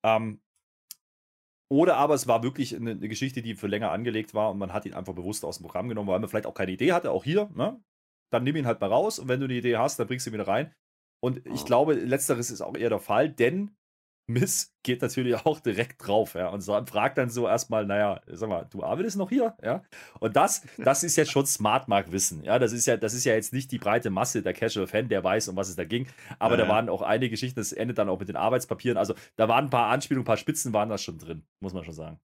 Oder aber es war wirklich eine Geschichte, die für länger angelegt war und man hat ihn einfach bewusst aus dem Programm genommen, weil man vielleicht auch keine Idee hatte, auch hier, ne? Dann nimm ihn halt mal raus und wenn du eine Idee hast, dann bringst du ihn wieder rein. Und ich glaube, letzteres ist auch eher der Fall, denn Miss geht natürlich auch direkt drauf, ja, und fragt dann so erstmal, naja, sag mal, du arbeitest noch hier, ja, und das ist jetzt schon Smart-Mark-Wissen, ja, das ist ja jetzt nicht die breite Masse der Casual-Fan, der weiß, um was es da ging, aber da waren auch einige Geschichten, das endet dann auch mit den Arbeitspapieren, also da waren ein paar Anspielungen, ein paar Spitzen waren da schon drin, muss man schon sagen.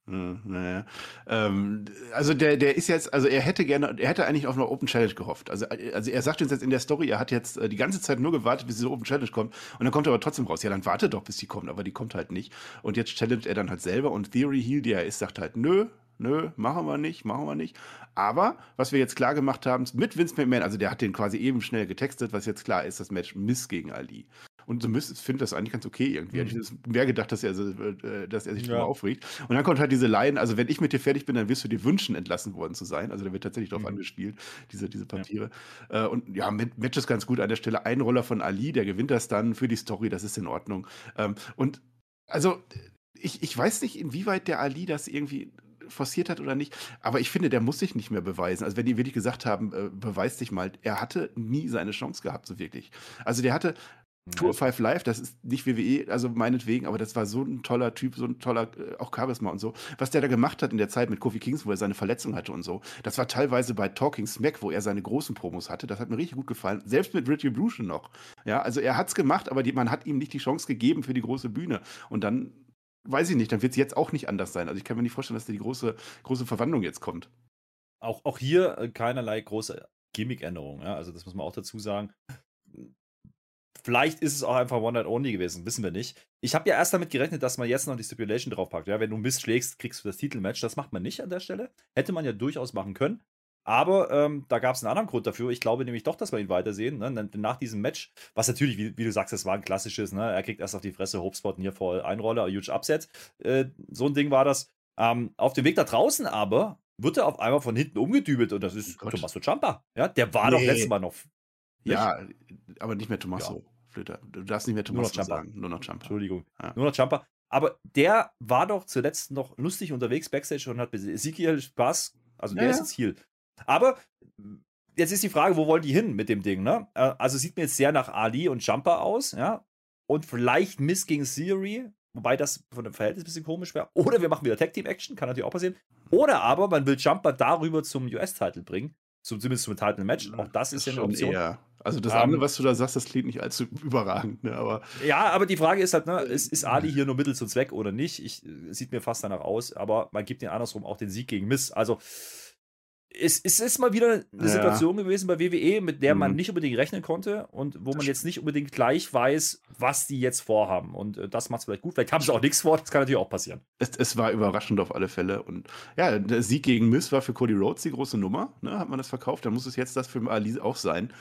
Also der ist jetzt, also er hätte eigentlich auf eine Open Challenge gehofft, also er sagt uns jetzt in der Story, er hat jetzt die ganze Zeit nur gewartet, bis diese Open Challenge kommt und dann kommt er aber trotzdem raus, ja, dann warte doch, bis die kommt, aber die kommt halt nicht. Und jetzt challenged er dann halt selber und Theory Heel, der ist, sagt halt, nö, machen wir nicht. Aber, was wir jetzt klar gemacht haben, mit Vince McMahon, also der hat den quasi eben schnell getextet, was jetzt klar ist, das Match Miss gegen Ali. Und so Miss findet das eigentlich ganz okay irgendwie. Hätte ich mehr gedacht, dass er sich darüber aufregt. Und dann kommt halt diese Line, also wenn ich mit dir fertig bin, dann wirst du dir wünschen, entlassen worden zu sein. Also da wird tatsächlich drauf angespielt, diese Papiere. Ja. Und ja, Match ist ganz gut an der Stelle. Einroller von Ali, der gewinnt das dann für die Story, das ist in Ordnung. Und also, ich weiß nicht, inwieweit der Ali das irgendwie forciert hat oder nicht, aber ich finde, der muss sich nicht mehr beweisen. Also wenn die wirklich gesagt haben, beweis dich mal, er hatte nie seine Chance gehabt, so wirklich. Also der hatte Tour 5 Live, das ist nicht WWE, also meinetwegen, aber das war so ein toller Typ, so ein toller, auch Charisma und so. Was der da gemacht hat in der Zeit mit Kofi Kingston, wo er seine Verletzung hatte und so, das war teilweise bei Talking Smack, wo er seine großen Promos hatte, das hat mir richtig gut gefallen. Selbst mit Retribution noch. Ja, also er hat's gemacht, aber man hat ihm nicht die Chance gegeben für die große Bühne. Und dann, weiß ich nicht, dann wird es jetzt auch nicht anders sein. Also ich kann mir nicht vorstellen, dass da die große Verwandlung jetzt kommt. Auch hier keinerlei große Gimmick-Änderung. Ja? Also das muss man auch dazu sagen. Vielleicht ist es auch einfach One Night Only gewesen, wissen wir nicht. Ich habe ja erst damit gerechnet, dass man jetzt noch die Stipulation draufpackt. Ja, wenn du Mist schlägst, kriegst du das Titelmatch. Das macht man nicht an der Stelle. Hätte man ja durchaus machen können. Aber da gab es einen anderen Grund dafür. Ich glaube nämlich doch, dass wir ihn weitersehen. Ne? Nach diesem Match, was natürlich, wie du sagst, das war ein klassisches, ne? Er kriegt erst auf die Fresse, Hopespot hier vor Einroller, huge Upset. So ein Ding war das. Auf dem Weg da draußen aber wird er auf einmal von hinten umgedübelt und das ist Tommaso Ciampa. Ja, der war doch letztes Mal noch. Nicht? Ja, aber nicht mehr Tommaso. Ja. Flöter. Du darfst nicht mehr Tommaso sagen. Nur noch Ciampa. Entschuldigung. Ja. Nur noch Ciampa. Aber der war doch zuletzt noch lustig unterwegs Backstage und hat Ezekiel Spaß. Also der ist jetzt Heel. Aber jetzt ist die Frage, wo wollen die hin mit dem Ding, ne? Also sieht mir jetzt sehr nach Ali und Ciampa aus, ja? Und vielleicht Miz gegen Theory, wobei das von dem Verhältnis ein bisschen komisch wäre. Oder wir machen wieder Tag-Team-Action, kann natürlich auch passieren. Oder aber man will Ciampa darüber zum US-Title bringen. Zumindest zum Title-Match. Auch das ist ja eine Option. Eher. Also das andere, was du da sagst, das klingt nicht allzu überragend. Ne? Aber ja, aber die Frage ist halt, ne, ist Ali hier nur Mittel zum Zweck oder nicht? Sieht mir fast danach aus, aber man gibt den andersrum auch den Sieg gegen Miz. Also es ist mal wieder eine Situation gewesen bei WWE, mit der man nicht unbedingt rechnen konnte und wo man jetzt nicht unbedingt gleich weiß, was die jetzt vorhaben. Und das macht es vielleicht gut. Vielleicht haben sie auch nichts vor, das kann natürlich auch passieren. Es war überraschend auf alle Fälle. Und ja, der Sieg gegen Miz war für Cody Rhodes die große Nummer. Ne? Hat man das verkauft, dann muss es jetzt das für Ali auch sein.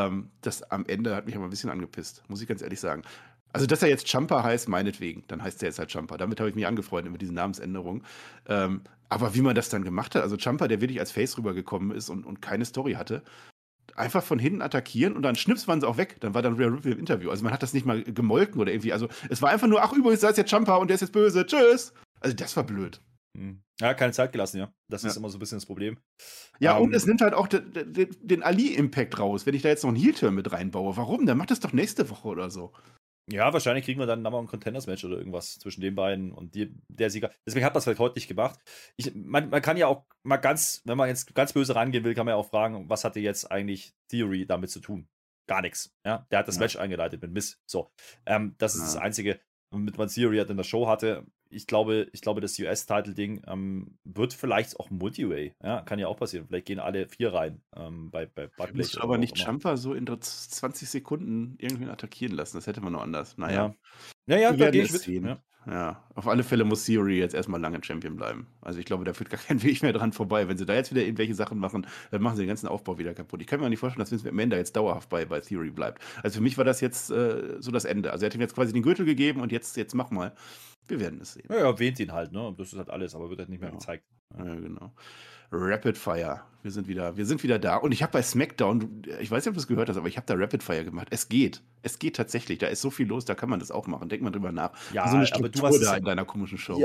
Das am Ende hat mich aber ein bisschen angepisst, muss ich ganz ehrlich sagen. Also, dass er jetzt Ciampa heißt, meinetwegen, dann heißt er jetzt halt Ciampa. Damit habe ich mich angefreundet mit diesen Namensänderungen. Aber wie man das dann gemacht hat, also Ciampa, der wirklich als Face rübergekommen ist und keine Story hatte, einfach von hinten attackieren und dann schnips waren sie auch weg. Dann war dann Rhea Ripley im Interview. Also man hat das nicht mal gemolken oder irgendwie. Also es war einfach nur, ach übrigens, da ist jetzt Ciampa und der ist jetzt böse. Tschüss. Also das war blöd. Ja, keine Zeit gelassen, ja. Das ist immer so ein bisschen das Problem. Ja, und es nimmt halt auch den Ali-Impact raus, wenn ich da jetzt noch einen Heel-Turn mit reinbaue. Warum? Dann macht das doch nächste Woche oder so. Ja, wahrscheinlich kriegen wir dann nochmal ein Contenders-Match oder irgendwas zwischen den beiden und der Sieger. Deswegen hat man es vielleicht heute nicht gemacht. Man kann ja auch mal wenn man jetzt ganz böse rangehen will, kann man ja auch fragen, was hatte jetzt eigentlich Theory damit zu tun? Gar nichts. Ja? Der hat das Match eingeleitet mit Miz. So. Das ist das Einzige, womit man Theory in der Show hatte. Ich glaube, das US-Title-Ding wird vielleicht auch Multi-Way. Ja, kann ja auch passieren. Vielleicht gehen alle 4 rein bei Butt Musst du aber nicht Ciampa so in 20 Sekunden irgendwie attackieren lassen. Das hätte man noch anders. Naja. Ja, da gehe ich mit. Ja, auf alle Fälle muss Theory jetzt erstmal lange Champion bleiben. Also ich glaube, da führt gar kein Weg mehr dran vorbei. Wenn sie da jetzt wieder irgendwelche Sachen machen, dann machen sie den ganzen Aufbau wieder kaputt. Ich kann mir auch nicht vorstellen, dass Vince McMahon da jetzt dauerhaft bei Theory bleibt. Also für mich war das jetzt so das Ende. Also er hat ihm jetzt quasi den Gürtel gegeben und jetzt mach mal. Wir werden es sehen. Ja, er erwähnt ihn halt, ne? Das ist halt alles, aber wird halt nicht mehr gezeigt. Ja, genau. Rapid Fire. Wir sind wieder da. Und ich habe bei SmackDown, ich weiß nicht, ob du es gehört hast, aber ich habe da Rapid Fire gemacht. Es geht tatsächlich. Da ist so viel los, da kann man das auch machen. Denk mal drüber nach. Ja, so eine Struktur aber da in deiner komischen Show.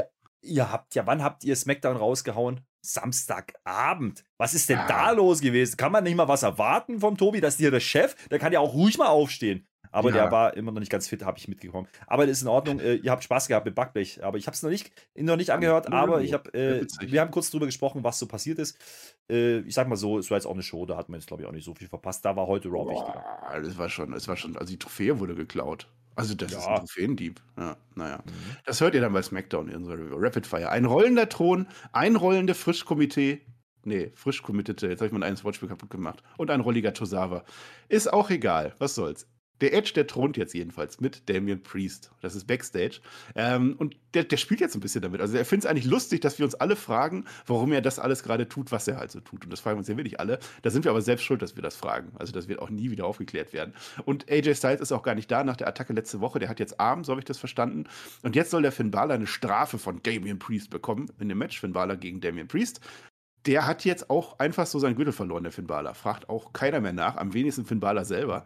Wann habt ihr SmackDown rausgehauen? Samstagabend. Was ist denn da los gewesen? Kann man nicht mal was erwarten vom Tobi? Das ist hier der Chef. Der kann ja auch ruhig mal aufstehen. Aber der war immer noch nicht ganz fit, habe ich mitbekommen. Aber das ist in Ordnung. Ihr habt Spaß gehabt mit Backblech. Aber ich habe es noch nicht angehört. Aber wir haben kurz drüber gesprochen, was so passiert ist. Ich sag mal so, es war jetzt auch eine Show. Da hat man jetzt, glaube ich, auch nicht so viel verpasst. Da war heute Raw wichtiger. Es war schon. Also die Trophäe wurde geklaut. Also das ist ein Trophäendieb. Ja, naja. Das hört ihr dann bei SmackDown in unserer Review. Rapid Fire. Ein rollender Thron, ein rollende Frischkomitee. Nee, frisch committete. Jetzt habe ich mein eigenes Wortspiel kaputt gemacht. Und ein rolliger Tosawa. Ist auch egal. Was soll's. Der Edge, der thront jetzt jedenfalls mit Damian Priest. Das ist Backstage. Und der spielt jetzt ein bisschen damit. Also er findet es eigentlich lustig, dass wir uns alle fragen, warum er das alles gerade tut, was er halt so tut. Und das fragen wir uns ja wirklich alle. Da sind wir aber selbst schuld, dass wir das fragen. Also das wird auch nie wieder aufgeklärt werden. Und AJ Styles ist auch gar nicht da nach der Attacke letzte Woche. Der hat jetzt Arm, so habe ich das verstanden. Und jetzt soll der Finn Balor eine Strafe von Damian Priest bekommen in dem Match. Finn Balor gegen Damian Priest. Der hat jetzt auch einfach so seinen Gürtel verloren, der Finn Balor. Fragt auch keiner mehr nach, am wenigsten Finn Balor selber.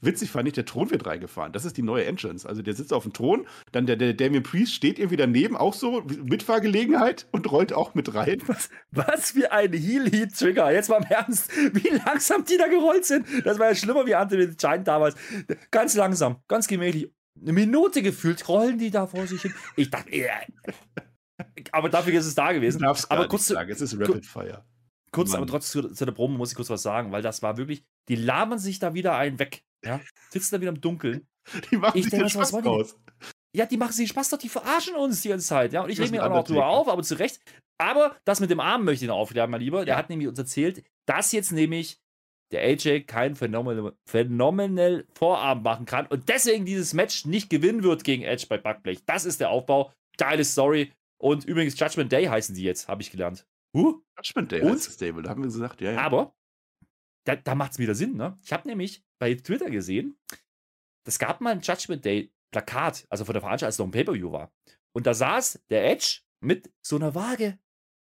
Witzig fand ich, der Thron wird reingefahren. Das ist die neue Entrance. Also der sitzt auf dem Thron, dann der Damien Priest steht irgendwie daneben, auch so, Mitfahrgelegenheit und rollt auch mit rein. Was für ein Heel-Heat-Trigger. Jetzt mal im Ernst, wie langsam die da gerollt sind. Das war ja schlimmer wie Ante mit Giant damals. Ganz langsam, ganz gemächlich. Eine Minute gefühlt rollen die da vor sich hin. Ich dachte, aber dafür ist es da gewesen. Aber kurz sagen, es ist Rapid Fire. Kurz, aber trotzdem zu der Promo muss ich kurz was sagen, weil das war wirklich, die labern sich da wieder einen weg. Ja? Sitzen da wieder im Dunkeln. Die machen sich den Spaß raus. Ja, die machen sich Spaß doch, die verarschen uns die ganze Zeit. Ja? Und ich rede mir auch noch drüber auf, aber zu Recht. Aber das mit dem Arm möchte ich noch aufklären, mein Lieber. Der hat nämlich uns erzählt, dass jetzt nämlich der AJ kein phänomenal Vorarm machen kann und deswegen dieses Match nicht gewinnen wird gegen Edge bei Backblech. Das ist der Aufbau. Geile Story. Und übrigens Judgment Day heißen die jetzt, habe ich gelernt. Judgment Day heißt das Stable, da haben wir gesagt, ja. Aber da macht es wieder Sinn, ne? Ich habe nämlich bei Twitter gesehen, es gab mal ein Judgment Day Plakat, also von der Veranstaltung, als es noch ein Pay-Per-View war. Und da saß der Edge mit so einer Waage.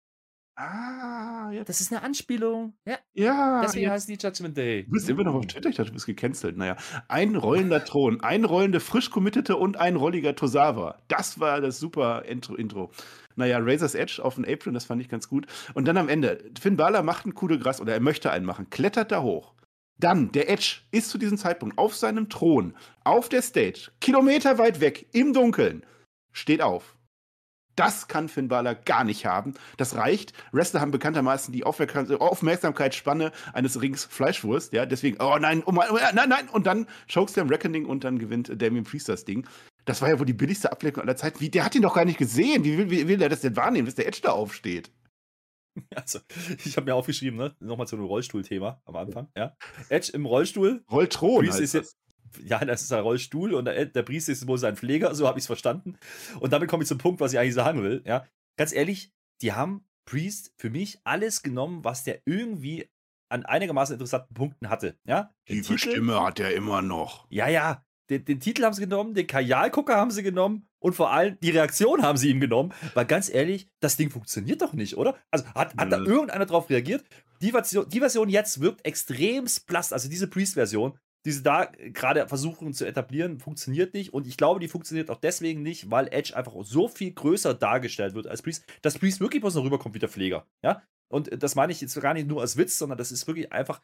Ja. Das ist eine Anspielung. Ja. Deswegen heißt die Judgment Day. Du bist immer noch auf Twitter, ich dachte, du bist gecancelt. Naja, ein rollender Thron, ein rollende frisch committete und ein rolliger Tosawa. Das war das super Intro. Naja, Razor's Edge auf den Apron, das fand ich ganz gut. Und dann am Ende, Finn Balor macht einen Coup de Grâce, oder er möchte einen machen, klettert da hoch. Dann, der Edge ist zu diesem Zeitpunkt auf seinem Thron, auf der Stage, kilometerweit weg, im Dunkeln, steht auf. Das kann Finn Balor gar nicht haben. Das reicht. Wrestler haben bekanntermaßen die Aufmerksamkeitsspanne eines Rings Fleischwurst. Ja, deswegen, nein. Und dann Chokeslam Reckoning und dann gewinnt Damien Priest das Ding. Das war ja wohl die billigste Ablenkung aller Zeit. Der hat ihn doch gar nicht gesehen. Wie will der das denn wahrnehmen, bis der Edge da aufsteht? Also, ich habe mir aufgeschrieben, ne? Nochmal zu einem Rollstuhl-Thema am Anfang. Ja. Edge im Rollstuhl. Rollthron. Priest ist jetzt. Ja, das ist ein Rollstuhl und der Priest ist wohl sein Pfleger, so habe ich es verstanden. Und damit komme ich zum Punkt, was ich eigentlich sagen will. Ja, ganz ehrlich, die haben Priest für mich alles genommen, was der irgendwie an einigermaßen interessanten Punkten hatte. Ja, die Stimme hat er immer noch. Ja. Den Titel haben sie genommen, den Kajalgucker haben sie genommen und vor allem die Reaktion haben sie ihm genommen. Weil ganz ehrlich, das Ding funktioniert doch nicht, oder? Also hat da irgendeiner drauf reagiert? Die Version jetzt wirkt extremst blass. Also diese Priest-Version, die sie da gerade versuchen zu etablieren, funktioniert nicht. Und ich glaube, die funktioniert auch deswegen nicht, weil Edge einfach so viel größer dargestellt wird als Priest, dass Priest wirklich bloß noch rüberkommt wie der Pfleger. Ja? Und das meine ich jetzt gar nicht nur als Witz, sondern das ist wirklich einfach.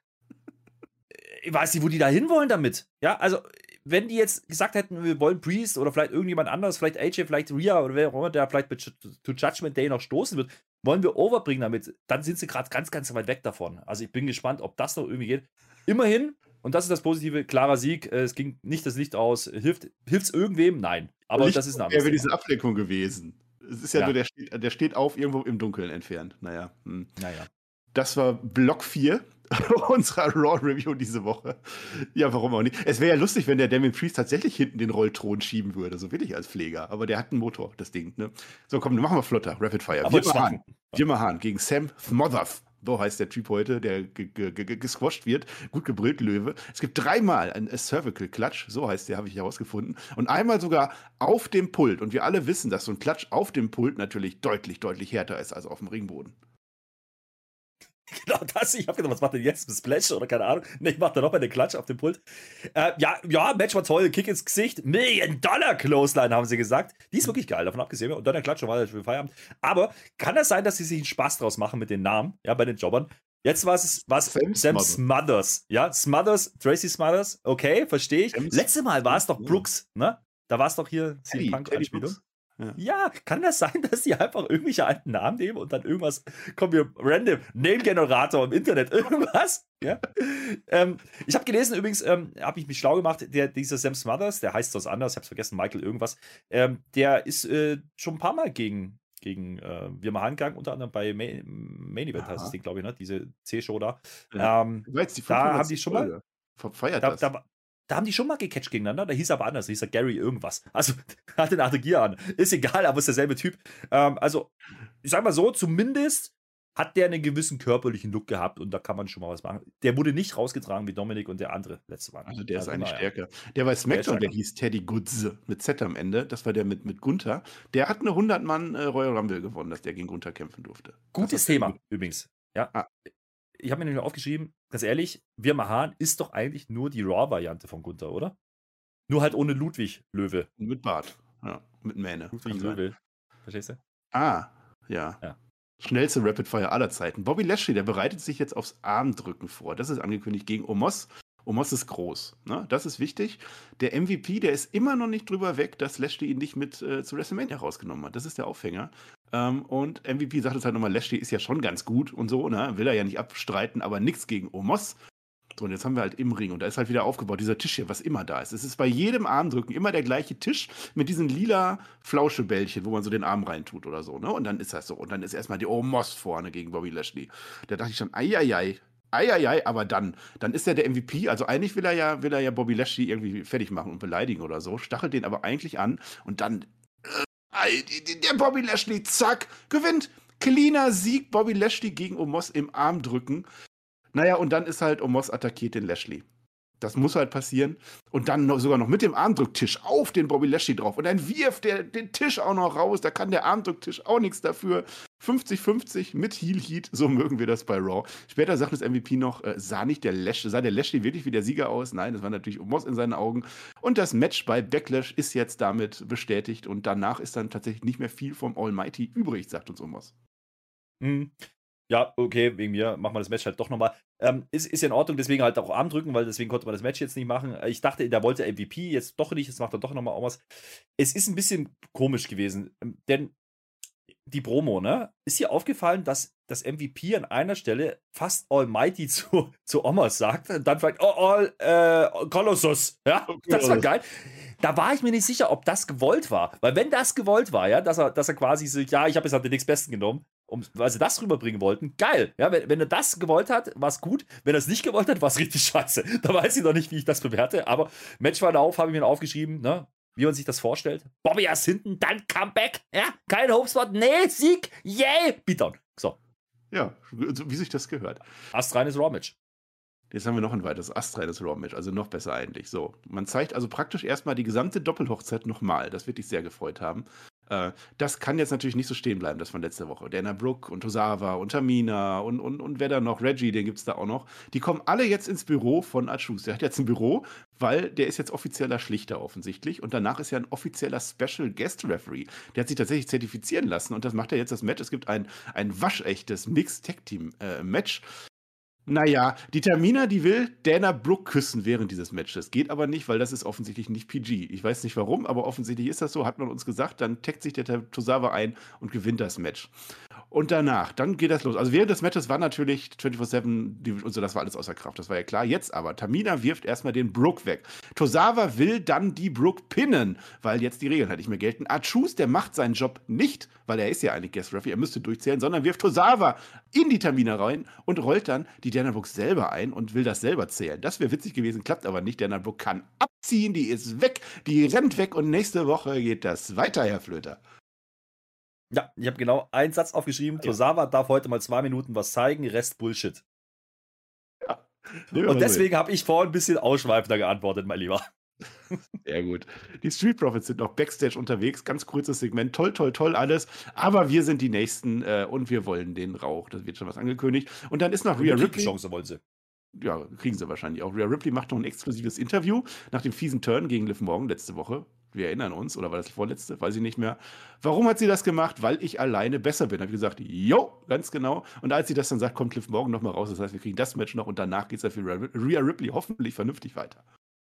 Ich weiß nicht, wo die da hinwollen damit. Ja, also, wenn die jetzt gesagt hätten, wir wollen Priest oder vielleicht irgendjemand anderes, vielleicht AJ, vielleicht Rhea oder wer auch immer, der vielleicht to Judgment Day noch stoßen wird, wollen wir overbringen damit, dann sind sie gerade ganz, ganz weit weg davon. Also, ich bin gespannt, ob das noch irgendwie geht. Immerhin. Und das ist das Positive, klarer Sieg. Es ging nicht das Licht aus. Hilft's irgendwem? Nein. Aber das ist ein anderes Thema. Wäre diese Ablenkung gewesen. Es ist ja nur, der steht auf irgendwo im Dunkeln entfernt. Naja. Das war Block 4 unserer Raw-Review diese Woche. Ja, warum auch nicht? Es wäre ja lustig, wenn der Damien Priest tatsächlich hinten den Rollthron schieben würde. So will ich als Pfleger. Aber der hat einen Motor, das Ding. Ne? So, komm, machen wir flotter. Rapid Fire. Jimmer Hahn gegen Sam Smothers. So heißt der Typ heute, der gesquasht wird. Gut gebrüllt, Löwe. Es gibt 3-mal ein Cervical Clutch, so heißt der, habe ich herausgefunden. Und einmal sogar auf dem Pult. Und wir alle wissen, dass so ein Clutch auf dem Pult natürlich deutlich, deutlich härter ist als auf dem Ringboden. Genau das. Ich habe gedacht, was macht denn jetzt? Ein Splash oder keine Ahnung? Ne, ich mach da noch mal den Klatsch auf dem Pult. Match war toll. Kick ins Gesicht. $1 Million Clothesline, haben sie gesagt. Die ist wirklich geil, davon abgesehen. Und dann der Klatsch war für Feierabend. Aber kann das sein, dass sie sich einen Spaß draus machen mit den Namen? Ja, bei den Jobbern. Jetzt war es Sam Smothers. Ja, Tracy Smothers. Okay, verstehe ich. Letztes Mal war es doch Brooks, ne? Da war es doch hier CM Punk-Anspielung. Ja, kann das sein, dass die einfach irgendwelche alten Namen nehmen und dann irgendwas, kommen wir random, Name-Generator im Internet, irgendwas? Ja? Ich habe gelesen, übrigens, habe ich mich schlau gemacht, dieser Sam Smothers, der heißt was anderes, ich habe es vergessen, Michael irgendwas, der ist schon ein paar Mal gegen Jimmer Hahn gegangen, unter anderem bei Main Event heißt das Ding, glaube ich, ne? Diese C-Show da. Da haben die schon mal verfeiert Da haben die schon mal gecatcht gegeneinander, da hieß er aber anders, da hieß er Gary irgendwas. Also, hatte eine andere Gier an. Ist egal, aber ist derselbe Typ. Also, ich sag mal so, zumindest hat der einen gewissen körperlichen Look gehabt und da kann man schon mal was machen. Der wurde nicht rausgetragen wie Dominik und der andere letzte Mal. Also, der ist eigentlich stärker. Der bei SmackDown, der hieß Teddy Goods mit Z am Ende. Das war der mit Gunther. Der hat eine 100-Mann Royal Rumble gewonnen, dass der gegen Gunther kämpfen durfte. Gutes Thema übrigens. Ja. ich habe mir nämlich aufgeschrieben, ganz ehrlich, Wir Mahan ist doch eigentlich nur die Raw-Variante von Gunther, oder? Nur halt ohne Ludwig Löwe. Mit Bart. Ja, mit Mähne. Ludwig Löwe. Verstehst du? Ja. Schnellste Rapid Fire aller Zeiten. Bobby Lashley, der bereitet sich jetzt aufs Armdrücken vor. Das ist angekündigt gegen Omos. Omos ist groß. Ne? Das ist wichtig. Der MVP, der ist immer noch nicht drüber weg, dass Lashley ihn nicht mit zu WrestleMania rausgenommen hat. Das ist der Aufhänger. Und MVP sagt es halt nochmal, Lashley ist ja schon ganz gut und so, ne? Will er ja nicht abstreiten, aber nichts gegen Omos. So, und jetzt haben wir halt im Ring und da ist halt wieder aufgebaut, dieser Tisch hier, was immer da ist. Es ist bei jedem Armdrücken immer der gleiche Tisch mit diesen lila Flauschebällchen, wo man so den Arm reintut oder so, ne? Und dann ist das so. Und dann ist erstmal die Omos vorne gegen Bobby Lashley. Da dachte ich schon, ei, aber dann ist er der MVP. Also eigentlich will er ja Bobby Lashley irgendwie fertig machen und beleidigen oder so, stachelt den aber eigentlich an und dann der Bobby Lashley, zack, gewinnt. Cleaner Sieg, Bobby Lashley gegen Omos im Armdrücken. Naja, und dann ist halt Omos attackiert den Lashley. Das muss halt passieren. Und dann sogar noch mit dem Armdrücktisch auf den Bobby Lashley drauf. Und dann wirft der den Tisch auch noch raus. Da kann der Armdrücktisch auch nichts dafür. 50-50 mit Heel Heat. So mögen wir das bei Raw. Später sagt das MVP noch, sah der Lashley wirklich wie der Sieger aus? Nein, das war natürlich Omos in seinen Augen. Und das Match bei Backlash ist jetzt damit bestätigt. Und danach ist dann tatsächlich nicht mehr viel vom Almighty übrig, sagt uns Omos. Ja, okay, wegen mir machen wir das Match halt doch nochmal. Ist ja in Ordnung, deswegen halt auch Armdrücken, weil deswegen konnte man das Match jetzt nicht machen. Ich dachte, da wollte MVP jetzt doch nicht, jetzt macht er doch nochmal was. Es ist ein bisschen komisch gewesen, denn die Promo, ne? Ist hier aufgefallen, dass das MVP an einer Stelle fast Almighty zu Omos sagt und dann fragt, Colossus. Ja, das war geil. Da war ich mir nicht sicher, ob das gewollt war. Weil wenn das gewollt war, ja, dass er quasi so, ja, ich habe jetzt halt den nächstbesten genommen, weil sie das rüberbringen wollten, geil. Ja, wenn er das gewollt hat, war es gut. Wenn er es nicht gewollt hat, war es richtig scheiße. Da weiß ich noch nicht, wie ich das bewerte. Aber Matchverlauf habe ich mir aufgeschrieben, ne? Wie man sich das vorstellt. Bobby erst hinten, dann Comeback. Ja, kein Hopespot. Nee, Sieg. Yay. Beatdown. So. Ja, wie sich das gehört. Astreines Raw-Match. Jetzt haben wir noch ein weiteres astreines Raw-Match, also noch besser eigentlich. So, man zeigt also praktisch erstmal die gesamte Doppelhochzeit nochmal. Das wird dich sehr gefreut haben. Das kann jetzt natürlich nicht so stehen bleiben, das von letzter Woche. Dana Brooke und Tozawa und Tamina und wer da noch, Reggie, den gibt es da auch noch. Die kommen alle jetzt ins Büro von Achus. Der hat jetzt ein Büro, weil der ist jetzt offizieller Schlichter offensichtlich und danach ist ja ein offizieller Special Guest Referee. Der hat sich tatsächlich zertifizieren lassen und das macht er jetzt das Match. Es gibt ein waschechtes Mixed Tag Team Match. Naja, die Tamina, die will Dana Brooke küssen während dieses Matches. Geht aber nicht, weil das ist offensichtlich nicht PG. Ich weiß nicht warum, aber offensichtlich ist das so, hat man uns gesagt. Dann taggt sich der Tozawa ein und gewinnt das Match. Und danach, dann geht das los. Also während des Matches war natürlich 24/7 und so, das war alles außer Kraft, das war ja klar. Jetzt aber, Tamina wirft erstmal den Brooke weg. Tozawa will dann die Brooke pinnen, weil jetzt die Regeln halt nicht mehr gelten. Achus, der macht seinen Job nicht, weil er ist ja eigentlich Guest Referee, er müsste durchzählen, sondern wirft Tozawa in die Tamina rein und rollt dann die Dana Brooke selber ein und will das selber zählen. Das wäre witzig gewesen, klappt aber nicht. Dana Brooke kann abziehen, die ist weg, die rennt weg und nächste Woche geht das weiter, Herr Flöter. Ja, ich habe genau einen Satz aufgeschrieben. Ja. Tozawa darf heute mal 2 Minuten was zeigen, Rest Bullshit. Ja. Und deswegen habe ich vorhin ein bisschen ausschweifender geantwortet, mein Lieber. Sehr gut. Die Street Profits sind noch Backstage unterwegs. Ganz kurzes Segment. Toll alles. Aber wir sind die Nächsten und wir wollen den Rauch. Das wird schon was angekündigt. Und dann ist noch Rhea Ripley. Chance wollen sie. Ja, kriegen sie wahrscheinlich auch. Rhea Ripley macht noch ein exklusives Interview nach dem fiesen Turn gegen Liv Morgan letzte Woche. Wir erinnern uns, oder war das die vorletzte? Weiß ich nicht mehr. Warum hat sie das gemacht? Weil ich alleine besser bin. Habe ich gesagt, jo, ganz genau. Und als sie das dann sagt, kommt Liv Morgan nochmal raus. Das heißt, wir kriegen das Match noch und danach geht es ja für Rhea Ripley hoffentlich vernünftig weiter.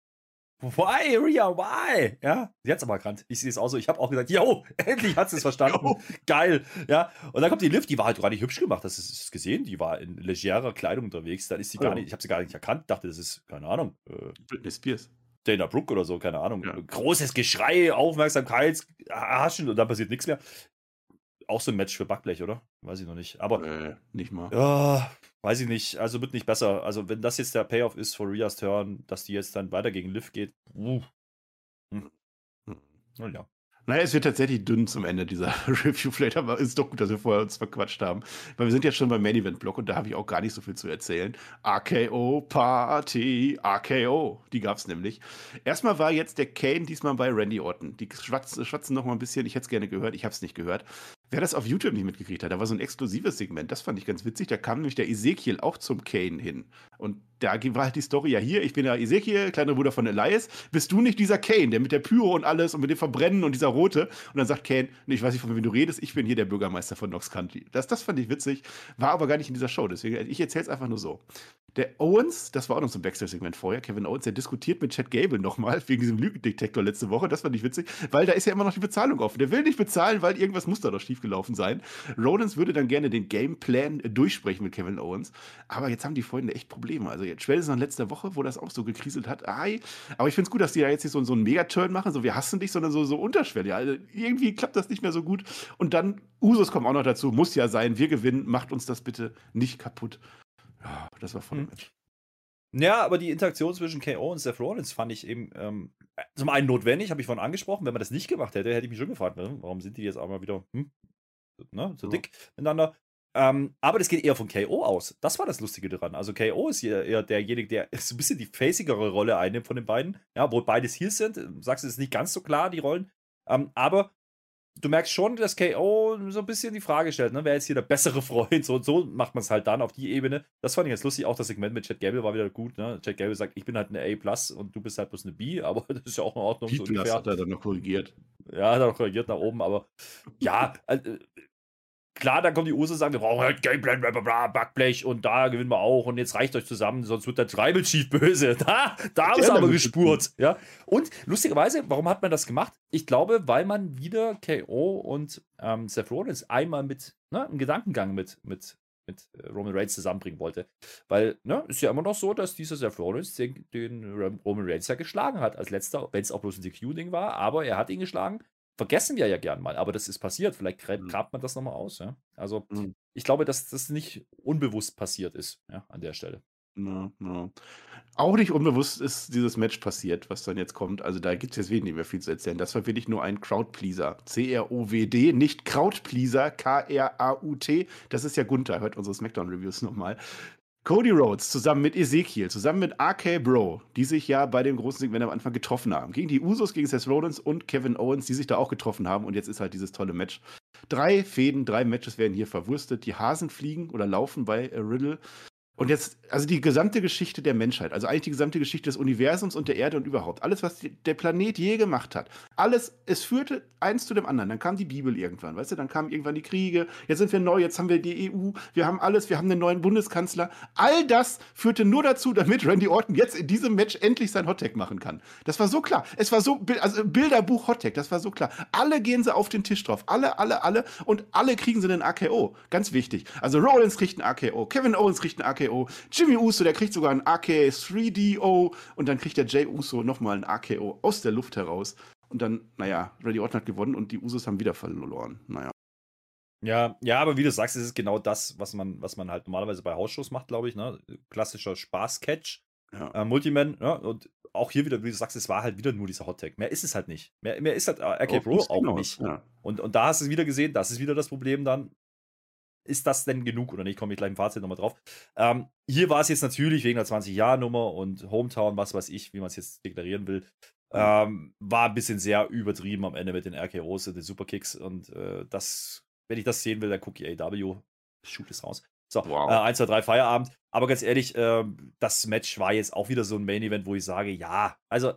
Why, Rhea, why? Ja, sie hat's aber erkannt. Ich sehe es auch so. Ich habe auch gesagt, yo, endlich hat sie es verstanden. Yo. Geil. Ja, und dann kommt die Liv, die war halt gar nicht hübsch gemacht. Das ist gesehen. Die war in legerer Kleidung unterwegs. Dann ist sie gar nicht, ich habe sie gar nicht erkannt. Dachte, das ist, keine Ahnung. Britney Spears. Dana Brooke oder so, keine Ahnung. Ja. Großes Geschrei, Aufmerksamkeit, Haschen und dann passiert nichts mehr. Auch so ein Match für Backblech, oder? Weiß ich noch nicht. Aber nicht mal. Ja, weiß ich nicht. Also wird nicht besser. Also wenn das jetzt der Payoff ist für Rheas Turn, dass die jetzt dann weiter gegen Liv geht. Ja. Naja, es wird tatsächlich dünn zum Ende dieser Review. Vielleicht ist doch gut, dass wir vorher uns verquatscht haben. Weil wir sind jetzt schon beim Main-Event-Block und da habe ich auch gar nicht so viel zu erzählen. RKO-Party, RKO. Die gab es nämlich. Erstmal war jetzt der Kane diesmal bei Randy Orton. Die schwatzen noch mal ein bisschen. Ich hätte es gerne gehört, ich habe es nicht gehört. Wer das auf YouTube nicht mitgekriegt hat, da war so ein exklusives Segment, das fand ich ganz witzig. Da kam nämlich der Ezekiel auch zum Kane hin. Und da war halt die Story, ja hier, ich bin ja Ezekiel, kleiner Bruder von Elias. Bist du nicht dieser Kane, der mit der Pyro und alles und mit dem Verbrennen und dieser Rote? Und dann sagt Kane, nee, ich weiß nicht, von wem du redest, ich bin hier der Bürgermeister von Knox Country. Das fand ich witzig, war aber gar nicht in dieser Show. Deswegen, ich erzähl's einfach nur so. Der Owens, das war auch noch so ein Backstage-Segment vorher, Kevin Owens, der diskutiert mit Chad Gable nochmal wegen diesem Lügendetektor letzte Woche. Das fand ich witzig, weil da ist ja immer noch die Bezahlung offen. Der will nicht bezahlen, weil irgendwas muss da doch schiefgelaufen sein. Rollins würde dann gerne den Gameplan durchsprechen mit Kevin Owens. Aber jetzt haben die Freunde echt Probleme. Also jetzt spätestens nach letzter Woche, wo das auch so gekriselt hat. Aber ich finde es gut, dass die da jetzt nicht so einen Megaturn machen, so wir hassen dich, sondern so unterschwellig. Also irgendwie klappt das nicht mehr so gut. Und dann Usos kommen auch noch dazu. Muss ja sein, wir gewinnen, macht uns das bitte nicht kaputt. Ja, das war voll Match. Ja, aber die Interaktion zwischen KO und Seth Rollins fand ich eben zum einen notwendig, habe ich vorhin angesprochen. Wenn man das nicht gemacht hätte, hätte ich mich schon gefragt, warum sind die jetzt auch mal wieder so dick miteinander. Aber das geht eher von KO aus. Das war das Lustige daran. Also KO ist hier eher derjenige, der so ein bisschen die facigere Rolle einnimmt von den beiden. Ja, wo beides hier sind. Du sagst, es ist nicht ganz so klar, die Rollen. Aber du merkst schon, dass KO so ein bisschen die Frage stellt, ne? Wer ist hier der bessere Freund? So macht man es halt dann auf die Ebene. Das fand ich jetzt lustig. Auch das Segment mit Chad Gable war wieder gut. Ne? Chad Gable sagt, ich bin halt eine A+ und du bist halt bloß eine B, aber das ist ja auch in Ordnung. So ungefähr. Hat er dann noch korrigiert. Ja, hat er noch korrigiert nach oben, aber ja, klar, dann kommen die Usos und sagen, wir brauchen halt Gameplan, Backblech und da gewinnen wir auch und jetzt reicht euch zusammen, sonst wird der Tribal Chief böse. Da haben sie aber gespurt. Ja? Und lustigerweise, warum hat man das gemacht? Ich glaube, weil man wieder KO und Seth Rollins einmal mit einem Gedankengang mit Roman Reigns zusammenbringen wollte. Weil, ist ja immer noch so, dass dieser Seth Rollins den Roman Reigns ja geschlagen hat als letzter, wenn es auch bloß ein DQ-Ding war, aber er hat ihn geschlagen. Vergessen wir ja gern mal, aber das ist passiert. Vielleicht grabt man das nochmal aus. Ja? Also, ich glaube, dass das nicht unbewusst passiert ist, ja, an der Stelle. No. Auch nicht unbewusst ist dieses Match passiert, was dann jetzt kommt. Also, da gibt es jetzt wenig nicht mehr viel zu erzählen. Das war wirklich nur ein Crowdpleaser. CROWD, nicht Krautpleaser, KRAUT. Das ist ja Gunther. Hört unsere Smackdown-Reviews nochmal. Cody Rhodes zusammen mit Ezekiel, zusammen mit RK Bro, die sich ja bei dem großen Segment am Anfang getroffen haben. Gegen die Usos, gegen Seth Rollins und Kevin Owens, die sich da auch getroffen haben. Und jetzt ist halt dieses tolle Match. 3 Fäden, 3 Matches werden hier verwurstet. Die Hasen fliegen oder laufen bei Riddle. Und jetzt, also die gesamte Geschichte der Menschheit, also eigentlich die gesamte Geschichte des Universums und der Erde und überhaupt, alles, was der Planet je gemacht hat, alles, es führte eins zu dem anderen. Dann kam die Bibel irgendwann, weißt du, dann kamen irgendwann die Kriege, jetzt sind wir neu, jetzt haben wir die EU, wir haben alles, wir haben einen neuen Bundeskanzler. All das führte nur dazu, damit Randy Orton jetzt in diesem Match endlich sein Hottag machen kann. Das war so klar. Es war so, also Bilderbuch Hottag, das war so klar. Alle gehen sie auf den Tisch drauf. Alle und alle kriegen sie einen AKO. Ganz wichtig. Also Rollins kriegt einen AKO, Kevin Owens kriegt einen AKO, Jimmy Uso, der kriegt sogar einen AKO 3DO und dann kriegt der Jey Uso nochmal einen AKO aus der Luft heraus. Und dann, Randy Orton hat gewonnen und die Usos haben wieder verloren. Ja, aber wie du sagst, es ist genau das, was man halt normalerweise bei Hausshows macht, glaube ich. Ne? Klassischer Spaß-Catch. Ja. Multiman, und auch hier wieder, wie du sagst, es war halt wieder nur dieser Hottag. Mehr ist es halt nicht. Mehr ist halt RK Bro auch nicht. Ja. Und da hast du es wieder gesehen, das ist wieder das Problem dann. Ist das denn genug oder nicht? Komme ich gleich im Fazit nochmal drauf. Hier war es jetzt natürlich wegen der 20-Jahr-Nummer und Hometown, was weiß ich, wie man es jetzt deklarieren will, war ein bisschen sehr übertrieben am Ende mit den RKOs und den Superkicks und wenn ich das sehen will, dann gucke ich AEW, shoot es raus. So, wow. 1, 2, 3, Feierabend. Aber ganz ehrlich, das Match war jetzt auch wieder so ein Main-Event, wo ich sage, ja, also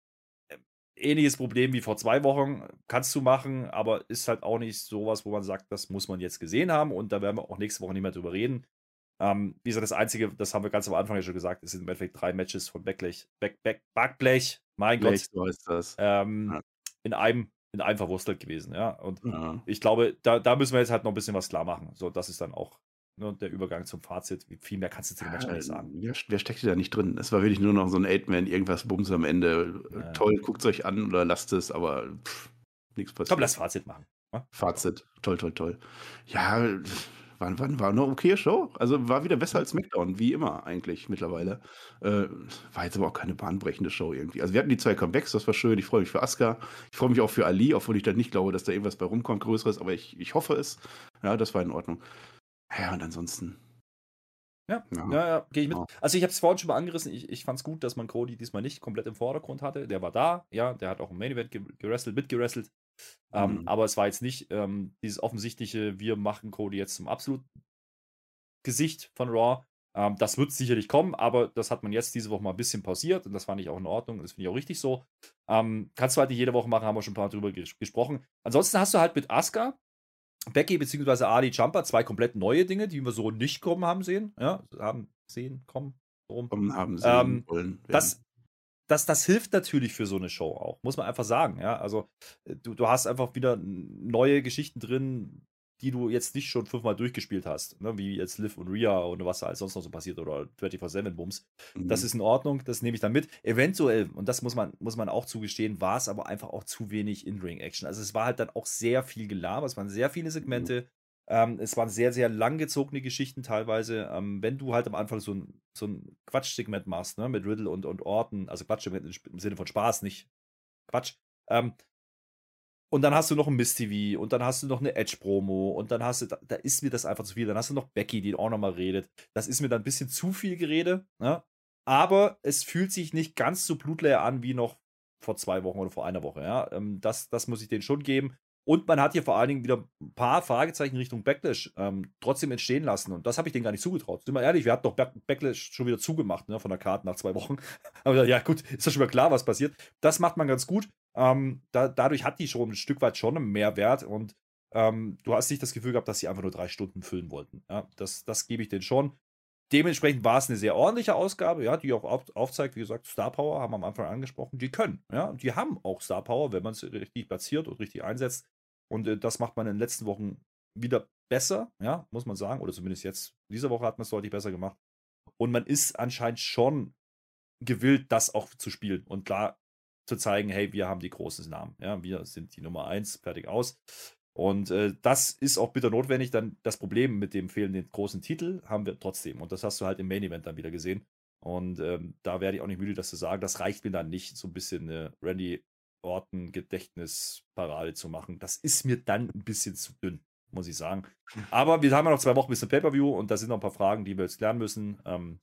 ähnliches Problem wie vor 2 Wochen kannst du machen, aber ist halt auch nicht sowas, wo man sagt, das muss man jetzt gesehen haben und da werden wir auch nächste Woche nicht mehr drüber reden. Wie gesagt, das Einzige, das haben wir ganz am Anfang ja schon gesagt, es sind im Endeffekt 3 Matches von Backblech, mein Gott, so ist das. in einem verwurstelt gewesen, ja. Und ich glaube, da müssen wir jetzt halt noch ein bisschen was klar machen. So, das ist dann auch der Übergang zum Fazit. Viel mehr kannst du zu dem Match nicht sagen. Wer steckte da nicht drin? Es war wirklich nur noch so ein 8-Man, irgendwas Bums am Ende. Toll, guckt es euch an oder lasst es, aber nichts passiert. Komm, lass Fazit machen. Ja? Fazit, toll. Ja, war eine okay Show. Also war wieder besser als SmackDown, wie immer eigentlich mittlerweile. War jetzt aber auch keine bahnbrechende Show irgendwie. Also wir hatten die 2 Comebacks, das war schön. Ich freue mich für Asuka. Ich freue mich auch für Ali, obwohl ich dann nicht glaube, dass da irgendwas bei rumkommt, Größeres, aber ich hoffe es. Ja, das war in Ordnung. Ja, und ansonsten. Ja, gehe ich mit. Also ich habe es vorhin schon mal angerissen, ich fand es gut, dass man Cody diesmal nicht komplett im Vordergrund hatte. Der war da, ja, der hat auch im Main Event mitgerestelt. Aber es war jetzt nicht dieses offensichtliche, wir machen Cody jetzt zum absoluten Gesicht von Raw. Das wird sicherlich kommen, aber das hat man jetzt diese Woche mal ein bisschen pausiert und das fand ich auch in Ordnung. Das finde ich auch richtig so. Kannst du halt nicht jede Woche machen, haben wir schon ein paar Mal drüber gesprochen. Ansonsten hast du halt mit Asuka, Becky bzw. Ali Ciampa 2 komplett neue Dinge, die wir so nicht kommen haben sehen. Ja, kommen. Haben sehen wollen. Das hilft natürlich für so eine Show auch, muss man einfach sagen. Ja, also du hast einfach wieder neue Geschichten drin, die du jetzt nicht schon 5-mal durchgespielt hast, ne? Wie jetzt Liv und Rhea und was da alles sonst noch so passiert oder 24/7-Bums. Das ist in Ordnung, das nehme ich dann mit. Eventuell, und das muss man auch zugestehen, war es aber einfach auch zu wenig In-Ring-Action. Also es war halt dann auch sehr viel Gelaber, es waren sehr viele Segmente, es waren sehr, sehr langgezogene Geschichten teilweise. Wenn du halt am Anfang so ein Quatsch-Segment machst, ne? Mit Riddle und Orton, also Quatsch-Segment im Sinne von Spaß, nicht Quatsch, und dann hast du noch ein Miss TV und dann hast du noch eine Edge-Promo und dann hast du, da ist mir das einfach zu viel. Dann hast du noch Becky, die auch nochmal redet. Das ist mir dann ein bisschen zu viel Gerede. Ne? Aber es fühlt sich nicht ganz so blutleer an wie noch vor 2 Wochen oder vor einer Woche. Ja? Das muss ich denen schon geben. Und man hat hier vor allen Dingen wieder ein paar Fragezeichen Richtung Backlash trotzdem entstehen lassen. Und das habe ich denen gar nicht zugetraut. Sind wir ehrlich, wir hatten doch Backlash schon wieder zugemacht, ne, von der Karte nach 2 Wochen. Aber ja, gut, ist ja schon mal klar, was passiert. Das macht man ganz gut. Dadurch hat die Show ein Stück weit schon einen Mehrwert. Und du hast nicht das Gefühl gehabt, dass sie einfach nur 3 Stunden füllen wollten. Ja, das gebe ich denen schon. Dementsprechend war es eine sehr ordentliche Ausgabe, ja, die auch aufzeigt, wie gesagt, Star Power, haben wir am Anfang angesprochen, die können. Ja, die haben auch Star Power, wenn man es richtig platziert und richtig einsetzt. Und das macht man in den letzten Wochen wieder besser, ja, muss man sagen. Oder zumindest jetzt, diese Woche hat man es deutlich besser gemacht. Und man ist anscheinend schon gewillt, das auch zu spielen und klar zu zeigen, hey, wir haben die großen Namen. Ja, wir sind die Nummer 1, fertig aus. Und das ist auch bitter notwendig. Dann das Problem mit dem fehlenden großen Titel haben wir trotzdem. Und das hast du halt im Main Event dann wieder gesehen. Und da werde ich auch nicht müde, das zu sagen. Das reicht mir dann nicht, so ein bisschen Randy Orton Gedächtnisparade zu machen. Das ist mir dann ein bisschen zu dünn, muss ich sagen. Aber wir haben ja noch 2 Wochen bis zum Pay-Per-View und da sind noch ein paar Fragen, die wir jetzt klären müssen.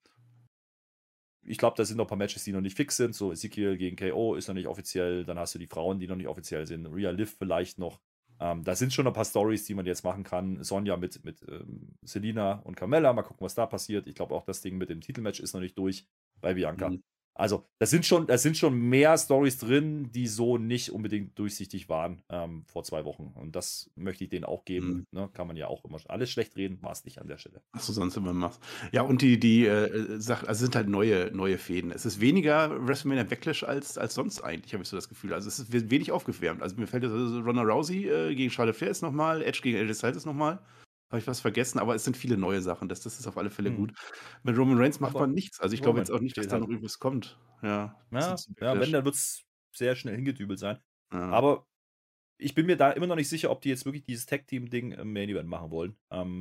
Ich glaube, da sind noch ein paar Matches, die noch nicht fix sind. So Ezekiel gegen KO ist noch nicht offiziell. Dann hast du die Frauen, die noch nicht offiziell sind. Rhea Liv vielleicht noch. Da sind schon ein paar Stories, die man jetzt machen kann. Sonja mit Selina und Carmella. Mal gucken, was da passiert. Ich glaube auch, das Ding mit dem Titelmatch ist noch nicht durch bei Bianca. Also, da sind schon mehr Stories drin, die so nicht unbedingt durchsichtig waren vor 2 Wochen. Und das möchte ich denen auch geben. Ne? Kann man ja auch immer alles schlecht reden, war es nicht an der Stelle. Achso, sonst immer machst. Ja, und die Sachen, also sind halt neue Fäden. Es ist weniger WrestleMania Backlash als sonst eigentlich, habe ich so das Gefühl. Also es ist wenig aufgewärmt. Also mir fällt jetzt Ronda Rousey gegen Charlotte Flair ist nochmal, Edge gegen AJ Styles ist nochmal. Habe ich was vergessen, aber es sind viele neue Sachen. Das ist auf alle Fälle gut. Mit Roman Reigns macht man nichts. Also ich glaube jetzt auch nicht, dass da noch irgendwas kommt. Ja, wenn, dann wird es sehr schnell hingedübelt sein. Ja. Aber ich bin mir da immer noch nicht sicher, ob die jetzt wirklich dieses Tag-Team-Ding im Main Event machen wollen.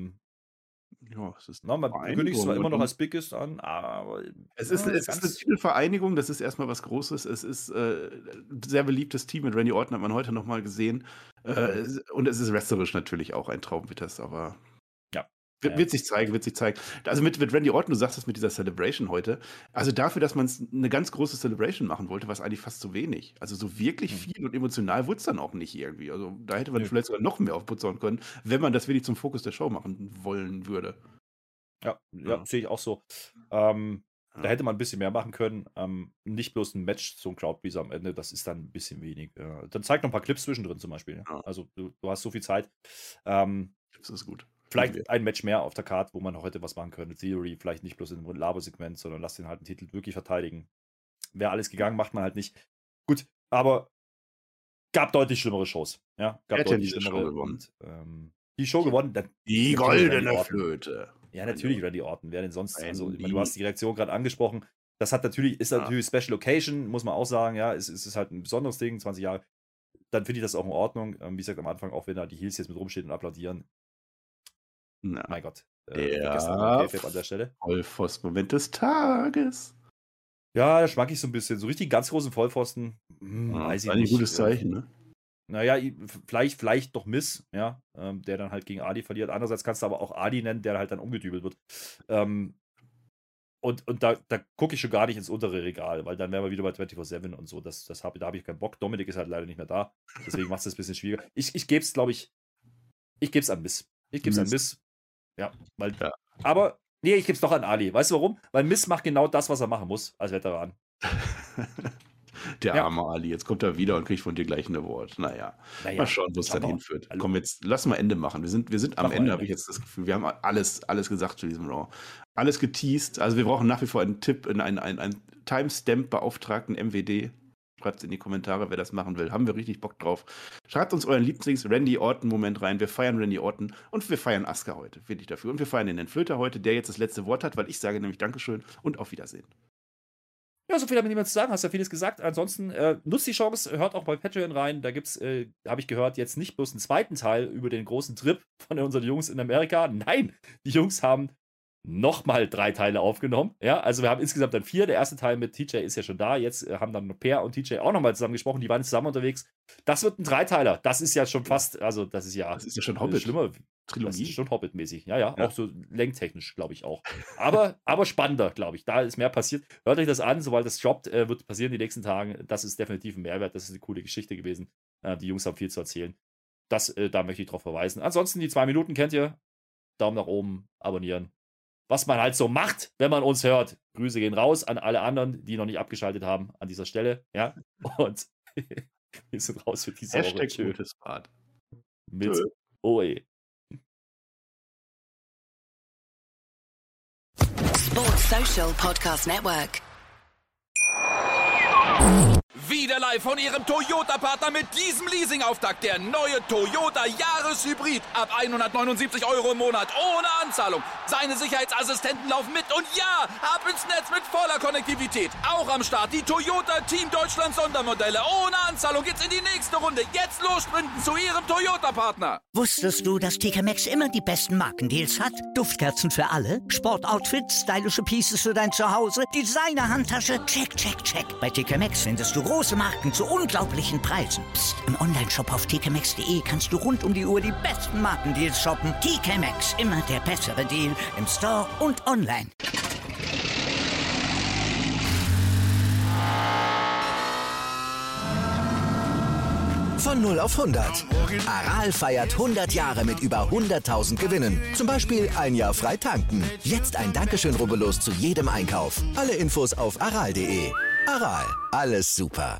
Ja, es ist man kündigt es zwar immer noch als Biggest an, aber es ist eine Titelvereinigung, das ist erstmal was Großes. Es ist ein sehr beliebtes Team. Mit Randy Orton hat man heute nochmal gesehen. Und es ist wrestlerisch natürlich auch ein Traum, wird das, aber wird sich zeigen. Also mit Randy Orton, du sagst das mit dieser Celebration heute, also dafür, dass man eine ganz große Celebration machen wollte, war es eigentlich fast zu wenig. Also so wirklich viel und emotional wurde es dann auch nicht irgendwie. Also da hätte man vielleicht sogar noch mehr aufputzen können, wenn man das wirklich zum Fokus der Show machen wollen würde. Ja, sehe ich auch so. Da hätte man ein bisschen mehr machen können. Nicht bloß ein Match zum Crowdpleaser am Ende, das ist dann ein bisschen wenig. Dann zeig noch ein paar Clips zwischendrin zum Beispiel. Ja. Also du hast so viel Zeit. Das ist gut. Vielleicht ein Match mehr auf der Karte, wo man noch heute was machen könnte. Theory, vielleicht nicht bloß in einem Labersegment, sondern lass den halt den Titel wirklich verteidigen. Wäre alles gegangen, macht man halt nicht. Gut, aber gab deutlich schlimmere Shows. Ja, gab deutlich schlimmere. Und die Show gewonnen. Die goldene Flöte. Ja, natürlich Randy Orton. Wer denn sonst? Also, du hast die Reaktion gerade angesprochen. Das ist natürlich Special Occasion, muss man auch sagen. Ja, es ist halt ein besonderes Ding, 20 Jahre. Dann finde ich das auch in Ordnung. Wie gesagt, am Anfang, auch wenn da die Heels jetzt mit rumstehen und applaudieren. Mein Gott. Der an der Stelle. Vollpfosten-Moment des Tages. Ja, da schwank ich so ein bisschen. So richtig ganz großen Vollpfosten. Weiß ich nicht. Ein gutes Zeichen, ne? Naja, vielleicht doch Miss, ja, der dann halt gegen Ali verliert. Andererseits kannst du aber auch Ali nennen, der halt dann umgedübelt wird. Und da gucke ich schon gar nicht ins untere Regal, weil dann wären wir wieder bei 24/7 und so. Da habe ich keinen Bock. Dominik ist halt leider nicht mehr da. Deswegen macht es das ein bisschen schwieriger. Ich gebe es, glaube ich, an Miss. Ich gebe es an Miss. Ja, weil. Ja. Aber, nee, ich gebe es doch an Ali. Weißt du warum? Weil Miss macht genau das, was er machen muss als Veteran. Der arme Ali. Jetzt kommt er wieder und kriegt von dir gleich ein Award. Naja. Mal schauen, wo es dann hinführt. Also, komm, jetzt lass mal Ende machen. Wir sind am Ende, habe ich jetzt das Gefühl. Wir haben alles gesagt zu diesem Raw. Alles geteased. Also wir brauchen nach wie vor einen Tipp, einen Timestamp-Beauftragten MWD. Schreibt es in die Kommentare, wer das machen will. Haben wir richtig Bock drauf. Schreibt uns euren Lieblings-Randy Orton-Moment rein. Wir feiern Randy Orton und wir feiern Asuka heute. Finde ich dafür. Und wir feiern den Flöter heute, der jetzt das letzte Wort hat, weil ich sage nämlich Dankeschön und auf Wiedersehen. Ja, so viel habe ich nicht mehr zu sagen. Hast ja vieles gesagt. Ansonsten nutzt die Chance, hört auch bei Patreon rein. Da gibt's, habe ich gehört, jetzt nicht bloß einen zweiten Teil über den großen Trip von unseren Jungs in Amerika. Nein, die Jungs haben nochmal 3 Teile aufgenommen. Ja, also wir haben insgesamt dann 4. Der erste Teil mit TJ ist ja schon da. Jetzt haben dann Per und TJ auch nochmal zusammen gesprochen. Die waren zusammen unterwegs. Das wird ein 3-Teiler. Das ist ja schon fast, also das ist ja schon Hobbit. Schlimmer. Trilogie. Das ist schon Hobbit-mäßig. Ja, auch so längetechnisch, glaube ich auch. Aber spannender, glaube ich. Da ist mehr passiert. Hört euch das an, sobald das droppt, wird passieren in den nächsten Tagen. Das ist definitiv ein Mehrwert. Das ist eine coole Geschichte gewesen. Die Jungs haben viel zu erzählen. Da möchte ich drauf verweisen. Ansonsten die 2 Minuten kennt ihr. Daumen nach oben, abonnieren. Was man halt so macht, wenn man uns hört. Grüße gehen raus an alle anderen, die noch nicht abgeschaltet haben an dieser Stelle. Ja, und wir sind raus für diese Woche. Gutes Bad. Mit OE. Sports Social Podcast Network. Wieder live von Ihrem Toyota-Partner mit diesem Leasing-Auftakt. Der neue Toyota Jahreshybrid. Ab 179 € im Monat. Ohne Anzahlung. Seine Sicherheitsassistenten laufen mit. Und ja, ab ins Netz mit voller Konnektivität. Auch am Start die Toyota Team Deutschland Sondermodelle. Ohne Anzahlung geht's in die nächste Runde. Jetzt los sprinten zu Ihrem Toyota-Partner. Wusstest du, dass TK Maxx immer die besten Markendeals hat? Duftkerzen für alle, Sportoutfits, stylische Pieces für dein Zuhause, Designer-Handtasche, check, check, check. Bei TK Maxx findest du große Marken zu unglaublichen Preisen. Psst. Im Onlineshop auf tkmaxx.de kannst du rund um die Uhr die besten Markendeals shoppen. TK Maxx, immer der bessere Deal im Store und online. Von 0 auf 100. Aral feiert 100 Jahre mit über 100.000 Gewinnen. Zum Beispiel ein Jahr frei tanken. Jetzt ein Dankeschön, rubbellos zu jedem Einkauf. Alle Infos auf aral.de. Aral, alles super.